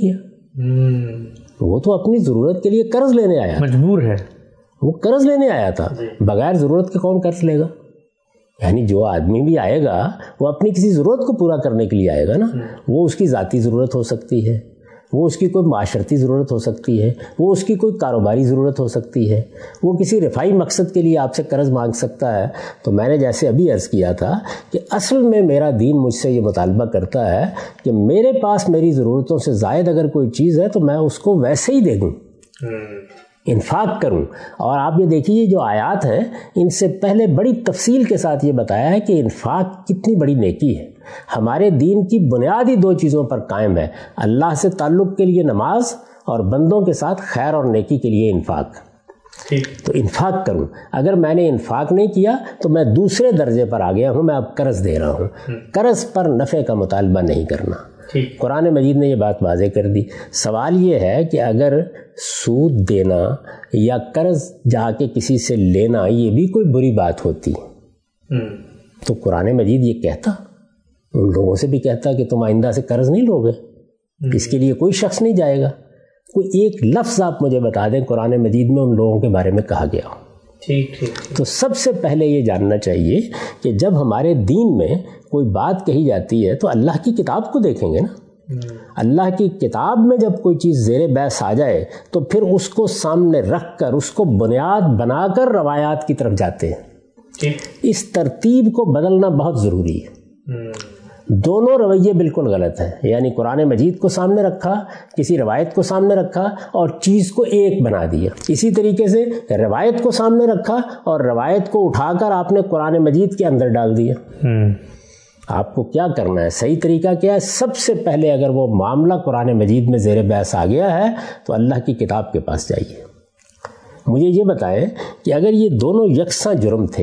Speaker 2: کیا، وہ تو اپنی ضرورت کے لیے قرض لینے آیا، مجبور ہے، وہ قرض لینے آیا تھا، بغیر ضرورت کے کون قرض لے گا؟ یعنی جو آدمی بھی آئے گا وہ اپنی کسی ضرورت کو پورا کرنے کے لیے آئے گا نا، وہ اس کی ذاتی ضرورت ہو سکتی ہے، وہ اس کی کوئی معاشرتی ضرورت ہو سکتی ہے، وہ اس کی کوئی کاروباری ضرورت ہو سکتی ہے، وہ کسی رفائی مقصد کے لیے آپ سے قرض مانگ سکتا ہے۔ تو میں نے جیسے ابھی عرض کیا تھا کہ اصل میں میرا دین مجھ سے یہ مطالبہ کرتا ہے کہ میرے پاس میری ضرورتوں سے زائد اگر کوئی چیز ہے تو میں اس کو ویسے ہی دے دوں، انفاق کروں۔ اور آپ یہ دیکھیے جو آیات ہیں ان سے پہلے بڑی تفصیل کے ساتھ یہ بتایا ہے کہ انفاق کتنی بڑی نیکی ہے۔ ہمارے دین کی بنیادی دو چیزوں پر قائم ہے، اللہ سے تعلق کے لیے نماز اور بندوں کے ساتھ خیر اور نیکی کے لیے انفاق۔ تو انفاق کروں، اگر میں نے انفاق نہیں کیا تو میں دوسرے درجے پر آ گیا ہوں، میں اب قرض دے رہا ہوں، قرض پر نفع کا مطالبہ نہیں کرنا۔ قرآن مجید نے یہ بات واضح کر دی۔ سوال یہ ہے کہ اگر سود دینا یا قرض جا کے کسی سے لینا یہ بھی کوئی بری بات ہوتی تو قرآن مجید یہ کہتا، ان لوگوں سے بھی کہتا کہ تم آئندہ سے قرض نہیں لو گے، اس کے لیے کوئی شخص نہیں جائے گا۔ کوئی ایک لفظ آپ مجھے بتا دیں قرآن مجید میں ان لوگوں کے بارے میں کہا گیا ہو۔ ٹھیک ٹھیک تو سب سے پہلے یہ جاننا چاہیے کہ جب ہمارے دین میں کوئی بات کہی جاتی ہے تو اللہ کی کتاب کو دیکھیں گے نا۔ اللہ کی کتاب میں جب کوئی چیز زیر بحث آ جائے تو پھر اس کو سامنے رکھ کر اس کو بنیاد بنا کر روایات کی طرف جاتے ہیں۔ اس ترتیب کو بدلنا بہت ضروری ہے۔ دونوں رویے بالکل غلط ہیں، یعنی قرآن مجید کو سامنے رکھا، کسی روایت کو سامنے رکھا اور چیز کو ایک بنا دیا۔ اسی طریقے سے روایت کو سامنے رکھا اور روایت کو اٹھا کر آپ نے قرآن مجید کے اندر ڈال دیا۔ آپ کو کیا کرنا ہے، صحیح طریقہ کیا ہے؟ سب سے پہلے اگر وہ معاملہ قرآن مجید میں زیر بحث آ گیا ہے تو اللہ کی کتاب کے پاس جائیے۔ مجھے یہ بتائیں کہ اگر یہ دونوں یکساں جرم تھے،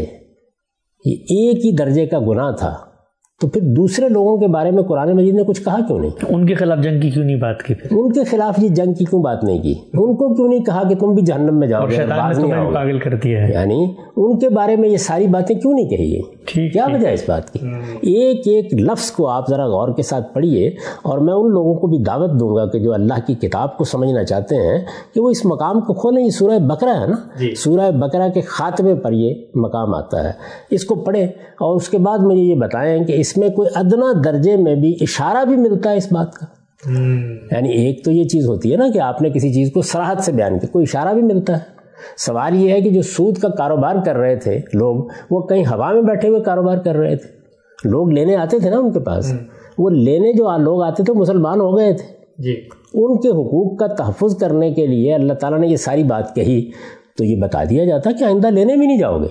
Speaker 2: یہ ایک ہی درجے کا گناہ تھا، تو پھر دوسرے لوگوں کے بارے میں قرآن مجید نے کچھ کہا کیوں نہیں؟
Speaker 1: ان کے خلاف جنگ کی کیوں نہیں بات کی؟ پھر ان
Speaker 2: کے خلاف یہ جنگ کی کیوں بات نہیں کی؟ ان کو کیوں نہیں کہا کہ تم بھی جہنم میں جاؤ گے،
Speaker 1: پاگل کر دیا ہے؟
Speaker 2: یعنی ان کے بارے میں یہ ساری باتیں کیوں نہیں کہی گئی؟ کیا وجہ اس بات کی؟ ایک ایک لفظ کو آپ ذرا غور کے ساتھ پڑھیے، اور میں ان لوگوں کو بھی دعوت دوں گا کہ جو اللہ کی کتاب کو سمجھنا چاہتے ہیں کہ وہ اس مقام کو کھولیں۔ یہ سورہ بقرہ ہے نا، سورہ بقرہ کے خاتمے پر یہ مقام آتا ہے، اس کو پڑھیں اور اس کے بعد مجھے یہ بتائیں کہ اس میں کوئی ادنا درجے میں بھی اشارہ بھی ملتا ہے اس بات کا۔ یعنی ایک تو یہ چیز ہوتی ہے نا کہ آپ نے کسی چیز کو صراحت سے بیان کیا، کوئی اشارہ بھی ملتا ہے۔ سوال یہ ہے کہ جو سود کا کاروبار کر رہے تھے لوگ، وہ کہیں ہوا میں بیٹھے ہوئے کاروبار کر رہے تھے؟ لوگ لینے آتے تھے نا ان کے پاس، وہ لینے جو لوگ آتے تھے مسلمان ہو گئے تھے جی۔ ان کے حقوق کا تحفظ کرنے کے لیے اللہ تعالیٰ نے یہ ساری بات کہی تو یہ بتا دیا جاتا کہ آئندہ لینے بھی نہیں جاؤ گے،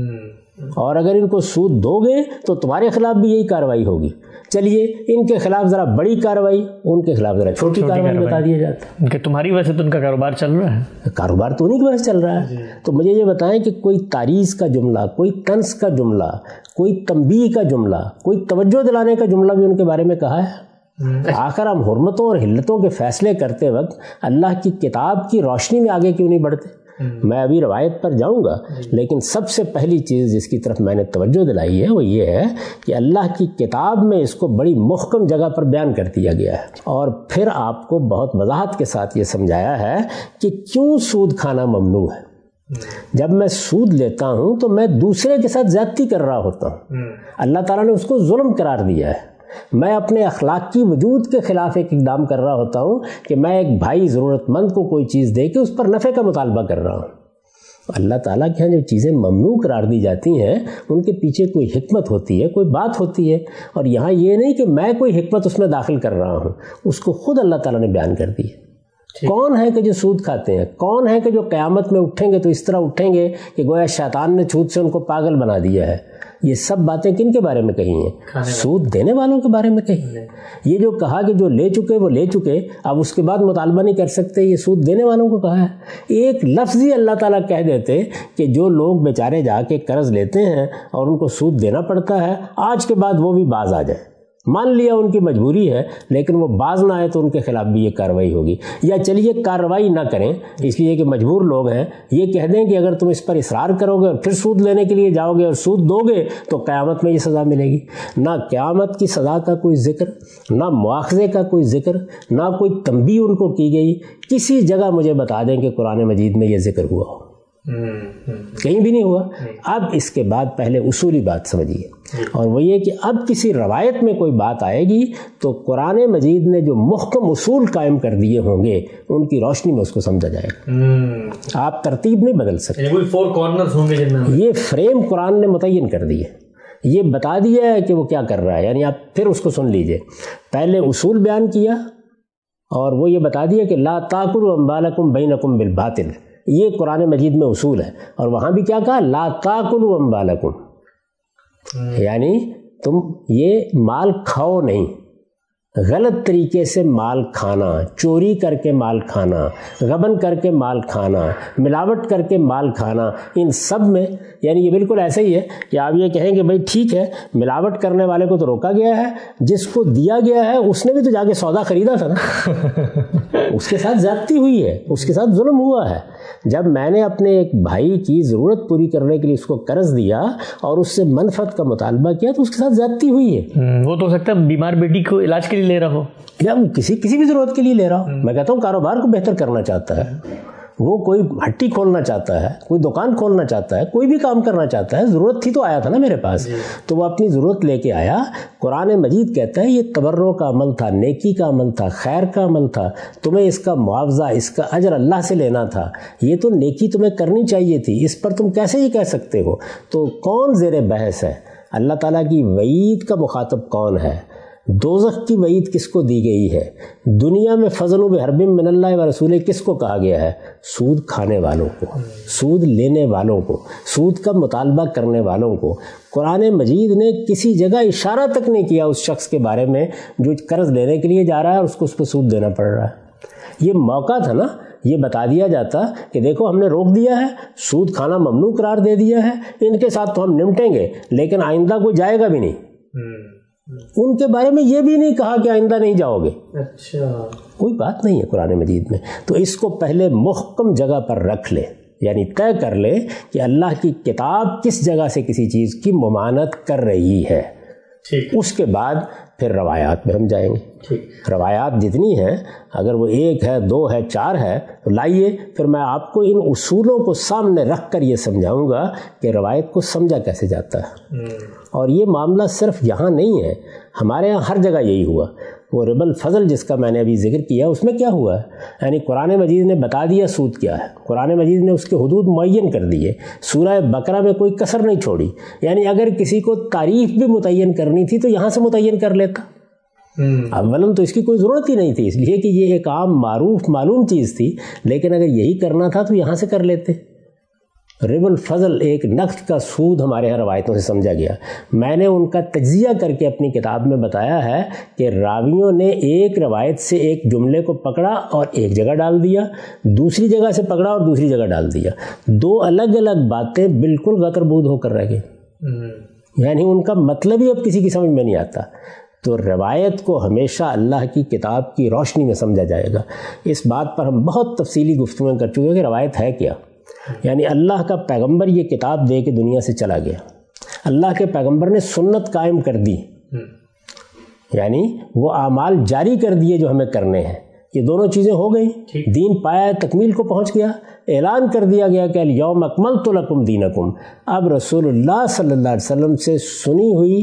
Speaker 2: اور اگر ان کو سود دو گے تو تمہارے خلاف بھی یہی کارروائی ہوگی۔ چلیے ان کے خلاف ذرا بڑی کارروائی، ان کے خلاف ذرا چھوٹی کارروائی بتا دیا جاتا کہ تمہاری وجہ سے تو ان کا کاروبار چل رہا ہے، کاروبار تو انہیں کی وجہ سے چل رہا ہے۔ تو مجھے یہ بتائیں کہ کوئی تعریض کا جملہ، کوئی طنز کا جملہ، کوئی تنبیہ کا جملہ، کوئی توجہ دلانے کا جملہ بھی ان کے بارے میں کہا ہے؟ آخر ہم حرمتوں اور حلتوں کے فیصلے کرتے وقت اللہ کی کتاب کی روشنی میں آگے کیوں نہیں بڑھتے؟ میں ابھی روایت پر جاؤں گا، لیکن سب سے پہلی چیز جس کی طرف میں نے توجہ دلائی ہے وہ یہ ہے کہ اللہ کی کتاب میں اس کو بڑی محکم جگہ پر بیان کر دیا گیا ہے، اور پھر آپ کو بہت وضاحت کے ساتھ یہ سمجھایا ہے کہ کیوں سود کھانا ممنوع ہے۔ جب میں سود لیتا ہوں تو میں دوسرے کے ساتھ زیادتی کر رہا ہوتا ہوں، اللہ تعالیٰ نے اس کو ظلم قرار دیا ہے۔ میں اپنے اخلاقی وجود کے خلاف ایک اقدام کر رہا ہوتا ہوں کہ میں ایک بھائی ضرورت مند کو کوئی چیز دے کے اس پر نفع کا مطالبہ کر رہا ہوں۔ اللہ تعالیٰ کے یہاں جو چیزیں ممنوع قرار دی جاتی ہیں ان کے پیچھے کوئی حکمت ہوتی ہے، کوئی بات ہوتی ہے، اور یہاں یہ نہیں کہ میں کوئی حکمت اس میں داخل کر رہا ہوں، اس کو خود اللہ تعالیٰ نے بیان کر دی ہے۔ کون ہے کہ جو سود کھاتے ہیں؟ کون ہے کہ جو قیامت میں اٹھیں گے تو اس طرح اٹھیں گے کہ گویا شیطان نے سود سے ان کو پاگل بنا دیا ہے؟ یہ سب باتیں کن کے بارے میں کہی ہیں؟ سود دینے والوں کے بارے میں کہی ہیں۔ یہ جو کہا کہ جو لے چکے وہ لے چکے، اب اس کے بعد مطالبہ نہیں کر سکتے، یہ سود دینے والوں کو کہا ہے۔ ایک لفظ ہی اللہ تعالیٰ کہہ دیتے کہ جو لوگ بیچارے جا کے قرض لیتے ہیں اور ان کو سود دینا پڑتا ہے، آج کے بعد وہ بھی باز آ جائے۔ مان لیا ان کی مجبوری ہے، لیکن وہ باز نہ آئے تو ان کے خلاف بھی یہ کارروائی ہوگی۔ یا چلیے کارروائی نہ کریں اس لیے کہ مجبور لوگ ہیں، یہ کہہ دیں کہ اگر تم اس پر اصرار کرو گے اور پھر سود لینے کے لیے جاؤ گے اور سود دو گے تو قیامت میں یہ سزا ملے گی۔ نہ قیامت کی سزا کا کوئی ذکر، نہ مواخذے کا کوئی ذکر، نہ کوئی تنبیہ ان کو کی گئی۔ کسی جگہ مجھے بتا دیں کہ قرآن مجید میں یہ ذکر ہوا ہو، کہیں بھی نہیں ہوا۔ اب اس کے بعد پہلے اصولی بات سمجھیے، اور وہ یہ کہ اب کسی روایت میں کوئی بات آئے گی تو قرآن مجید نے جو محکم اصول قائم کر دیے ہوں گے ان کی روشنی میں اس کو سمجھا جائے گا۔ آپ ترتیب نہیں بدل سکتے،
Speaker 1: کوئی فور کارنرز ہوں گے جن میں
Speaker 2: یہ فریم قرآن نے متعین کر دیے، یہ بتا دیا ہے کہ وہ کیا کر رہا ہے۔ یعنی آپ پھر اس کو سن لیجئے، پہلے اصول بیان کیا اور وہ یہ بتا دیا کہ لا تاکلوا اموالکم بینکم بالباطل، یہ قرآن مجید میں اصول ہے۔ اور وہاں بھی کیا کہا؟ لا تاکلوا اموالکم، یعنی تم یہ مال کھاؤ نہیں، غلط طریقے سے مال کھانا، چوری کر کے مال کھانا، غبن کر کے مال کھانا، ملاوٹ کر کے مال کھانا، ان سب میں یعنی یہ بالکل ایسا ہی ہے کہ آپ یہ کہیں کہ بھائی ٹھیک ہے ملاوٹ کرنے والے کو تو روکا گیا ہے، جس کو دیا گیا ہے اس نے بھی تو جا کے سودا خریدا تھا نا، اس کے ساتھ زیادتی ہوئی ہے، اس کے ساتھ ظلم ہوا ہے۔ جب میں نے اپنے ایک بھائی کی ضرورت پوری کرنے کے لیے اس کو قرض دیا اور اس سے منفعت کا مطالبہ کیا تو اس کے ساتھ زیادتی ہوئی ہے۔
Speaker 1: وہ تو ہو سکتا ہے بیمار بیٹی کو علاج کے لیے لے رہا ہو،
Speaker 2: یا کسی کسی بھی ضرورت کے لیے لے رہا ہو۔ میں کہتا ہوں کاروبار کو بہتر کرنا چاہتا ہے، وہ کوئی ہٹی کھولنا چاہتا ہے، کوئی دکان کھولنا چاہتا ہے، کوئی بھی کام کرنا چاہتا ہے، ضرورت تھی تو آیا تھا نا میرے پاس، تو وہ اپنی ضرورت لے کے آیا۔ قرآن مجید کہتا ہے یہ تبرع کا عمل تھا، نیکی کا عمل تھا، خیر کا عمل تھا، تمہیں اس کا معاوضہ، اس کا اجر اللہ سے لینا تھا، یہ تو نیکی تمہیں کرنی چاہیے تھی، اس پر تم کیسے یہ کہہ سکتے ہو؟ تو کون زیر بحث ہے؟ اللہ تعالیٰ کی وعید کا مخاطب کون ہے؟ دوزخ کی وعید کس کو دی گئی ہے؟ دنیا میں فضل و بحرب من اللہ و رسول کس کو کہا گیا ہے؟ سود کھانے والوں کو، سود لینے والوں کو، سود کا مطالبہ کرنے والوں کو۔ قرآن مجید نے کسی جگہ اشارہ تک نہیں کیا اس شخص کے بارے میں جو قرض لینے کے لیے جا رہا ہے اور اس کو اس پہ سود دینا پڑ رہا ہے۔ یہ موقع تھا نا، یہ بتا دیا جاتا کہ دیکھو ہم نے روک دیا ہے، سود کھانا ممنوع قرار دے دیا ہے، ان کے ساتھ تو ہم نمٹیں گے لیکن آئندہ کوئی جائے گا بھی نہیں۔ ان کے بارے میں یہ بھی نہیں کہا کہ آئندہ نہیں جاؤ گے،
Speaker 1: اچھا
Speaker 2: کوئی بات نہیں ہے قرآن مجید میں۔ تو اس کو پہلے محکم جگہ پر رکھ لے، یعنی طے کر لے کہ اللہ کی کتاب کس جگہ سے کسی چیز کی ممانعت کر رہی ہے، اس کے بعد پھر روایات میں ہم جائیں گے۔ روایات جتنی ہیں، اگر وہ ایک ہے، دو ہے، چار ہے، تو لائیے، پھر میں آپ کو ان اصولوں کو سامنے رکھ کر یہ سمجھاؤں گا کہ روایت کو سمجھا کیسے جاتا ہے۔ اور یہ معاملہ صرف یہاں نہیں ہے، ہمارے یہاں ہر جگہ یہی ہوا۔ وہ ربا الفضل جس کا میں نے ابھی ذکر کیا، اس میں کیا ہوا ہے؟ یعنی قرآن مجید نے بتا دیا سود کیا ہے، قرآن مجید نے اس کے حدود معین کر دیے، سورہ بقرہ میں کوئی کسر نہیں چھوڑی۔ یعنی اگر کسی کو تعریف بھی متعین کرنی تھی تو یہاں سے متعین کر لیتا، اولاً تو اس کی کوئی ضرورت ہی نہیں تھی، اس لیے کہ یہ ایک عام معروف معلوم چیز تھی، لیکن اگر یہی کرنا تھا تو یہاں سے کر لیتے۔ ربا الفضل ایک نقد کا سود ہمارے یہاں روایتوں سے سمجھا گیا۔ میں نے ان کا تجزیہ کر کے اپنی کتاب میں بتایا ہے کہ راویوں نے ایک روایت سے ایک جملے کو پکڑا اور ایک جگہ ڈال دیا، دوسری جگہ سے پکڑا اور دوسری جگہ ڈال دیا، دو الگ الگ باتیں بالکل غتربود ہو کر رہ گئی، یعنی ان کا مطلب ہی اب کسی کی سمجھ میں نہیں آتا۔ تو روایت کو ہمیشہ اللہ کی کتاب کی روشنی میں سمجھا جائے گا۔ اس بات پر ہم بہت تفصیلی گفتگو کر چکے ہیں کہ روایت ہے کیا۔ یعنی اللہ کا پیغمبر یہ کتاب دے کے دنیا سے چلا گیا، اللہ کے پیغمبر نے سنت قائم کر دی، یعنی وہ اعمال جاری کر دیے جو ہمیں کرنے ہیں، یہ دونوں چیزیں ہو گئی، دین پایا تکمیل کو پہنچ گیا، اعلان کر دیا گیا کہ الیوم اکملت لکم دینکم۔ اب رسول اللہ صلی اللہ علیہ وسلم سے سنی ہوئی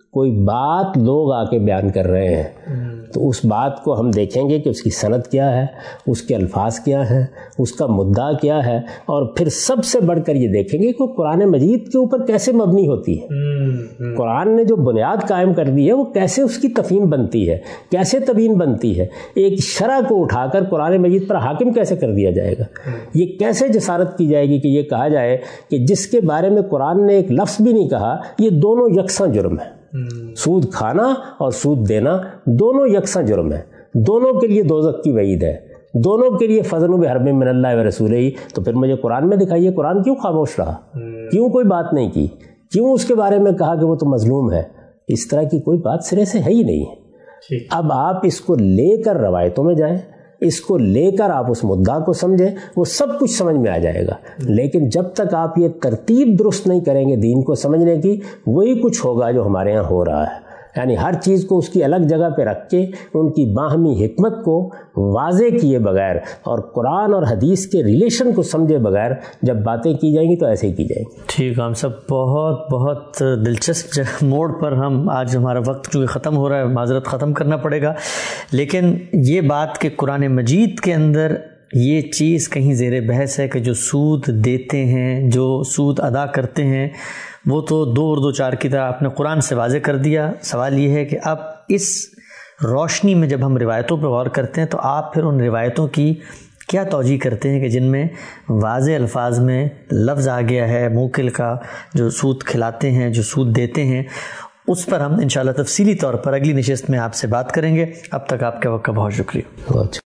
Speaker 2: کوئی بات لوگ آ کے بیان کر رہے ہیں تو اس بات کو ہم دیکھیں گے کہ اس کی سند کیا ہے، اس کے الفاظ کیا ہیں، اس کا مدعا کیا ہے، اور پھر سب سے بڑھ کر یہ دیکھیں گے کہ قرآن مجید کے اوپر کیسے مبنی ہوتی ہے، قرآن نے جو بنیاد قائم کر دی ہے وہ کیسے اس کی تفہیم بنتی ہے، کیسے تبیین بنتی ہے، ایک شرع کو اٹھا کر قرآن مجید پر حاکم کیسے کر دیا جائے گا، یہ کیسے جسارت کی جائے گی کہ یہ کہا جائے کہ جس کے بارے میں قرآن نے ایک لفظ بھی نہیں کہا یہ دونوں یکساں جرم ہے، سود کھانا اور سود دینا دونوں یکساں جرم ہے، دونوں کے لیے دوزخ کی وعید ہے، دونوں کے لیے فضل بحرب من اللہ و رسولہ۔ تو پھر مجھے قرآن میں دکھائیے قرآن کیوں خاموش رہا، کیوں کوئی بات نہیں کی، کیوں اس کے بارے میں کہا کہ وہ تو مظلوم ہے؟ اس طرح کی کوئی بات سرے سے ہے ہی نہیں ہے۔ اب آپ اس کو لے کر روایتوں میں جائیں، اس کو لے کر آپ اس مدعا کو سمجھیں، وہ سب کچھ سمجھ میں آ جائے گا، لیکن جب تک آپ یہ ترتیب درست نہیں کریں گے دین کو سمجھنے کی، وہی کچھ ہوگا جو ہمارے ہاں ہو رہا ہے، یعنی ہر چیز کو اس کی الگ جگہ پہ رکھ کے ان کی باہمی حکمت کو واضح کیے بغیر اور قرآن اور حدیث کے ریلیشن کو سمجھے بغیر جب باتیں کی جائیں گی تو ایسے ہی کی جائیں گی۔
Speaker 1: ٹھیک ہے، ہم سب بہت بہت دلچسپ موڑ پر ہم آج ہمارا وقت جو ختم ہو رہا ہے، معذرت ختم کرنا پڑے گا، لیکن یہ بات کہ قرآن مجید کے اندر یہ چیز کہیں زیر بحث ہے کہ جو سود دیتے ہیں، جو سود ادا کرتے ہیں، وہ تو دو اور دو چار کی طرح آپ نے قرآن سے واضح کر دیا۔ سوال یہ ہے کہ اب اس روشنی میں جب ہم روایتوں پہ غور کرتے ہیں تو آپ پھر ان روایتوں کی کیا توجیہ کرتے ہیں کہ جن میں واضح الفاظ میں لفظ آ گیا ہے موکل کا، جو سود کھلاتے ہیں، جو سود دیتے ہیں، اس پر ہم انشاءاللہ تفصیلی طور پر اگلی نشست میں آپ سے بات کریں گے۔ اب تک آپ کے وقت کا بہت شکریہ۔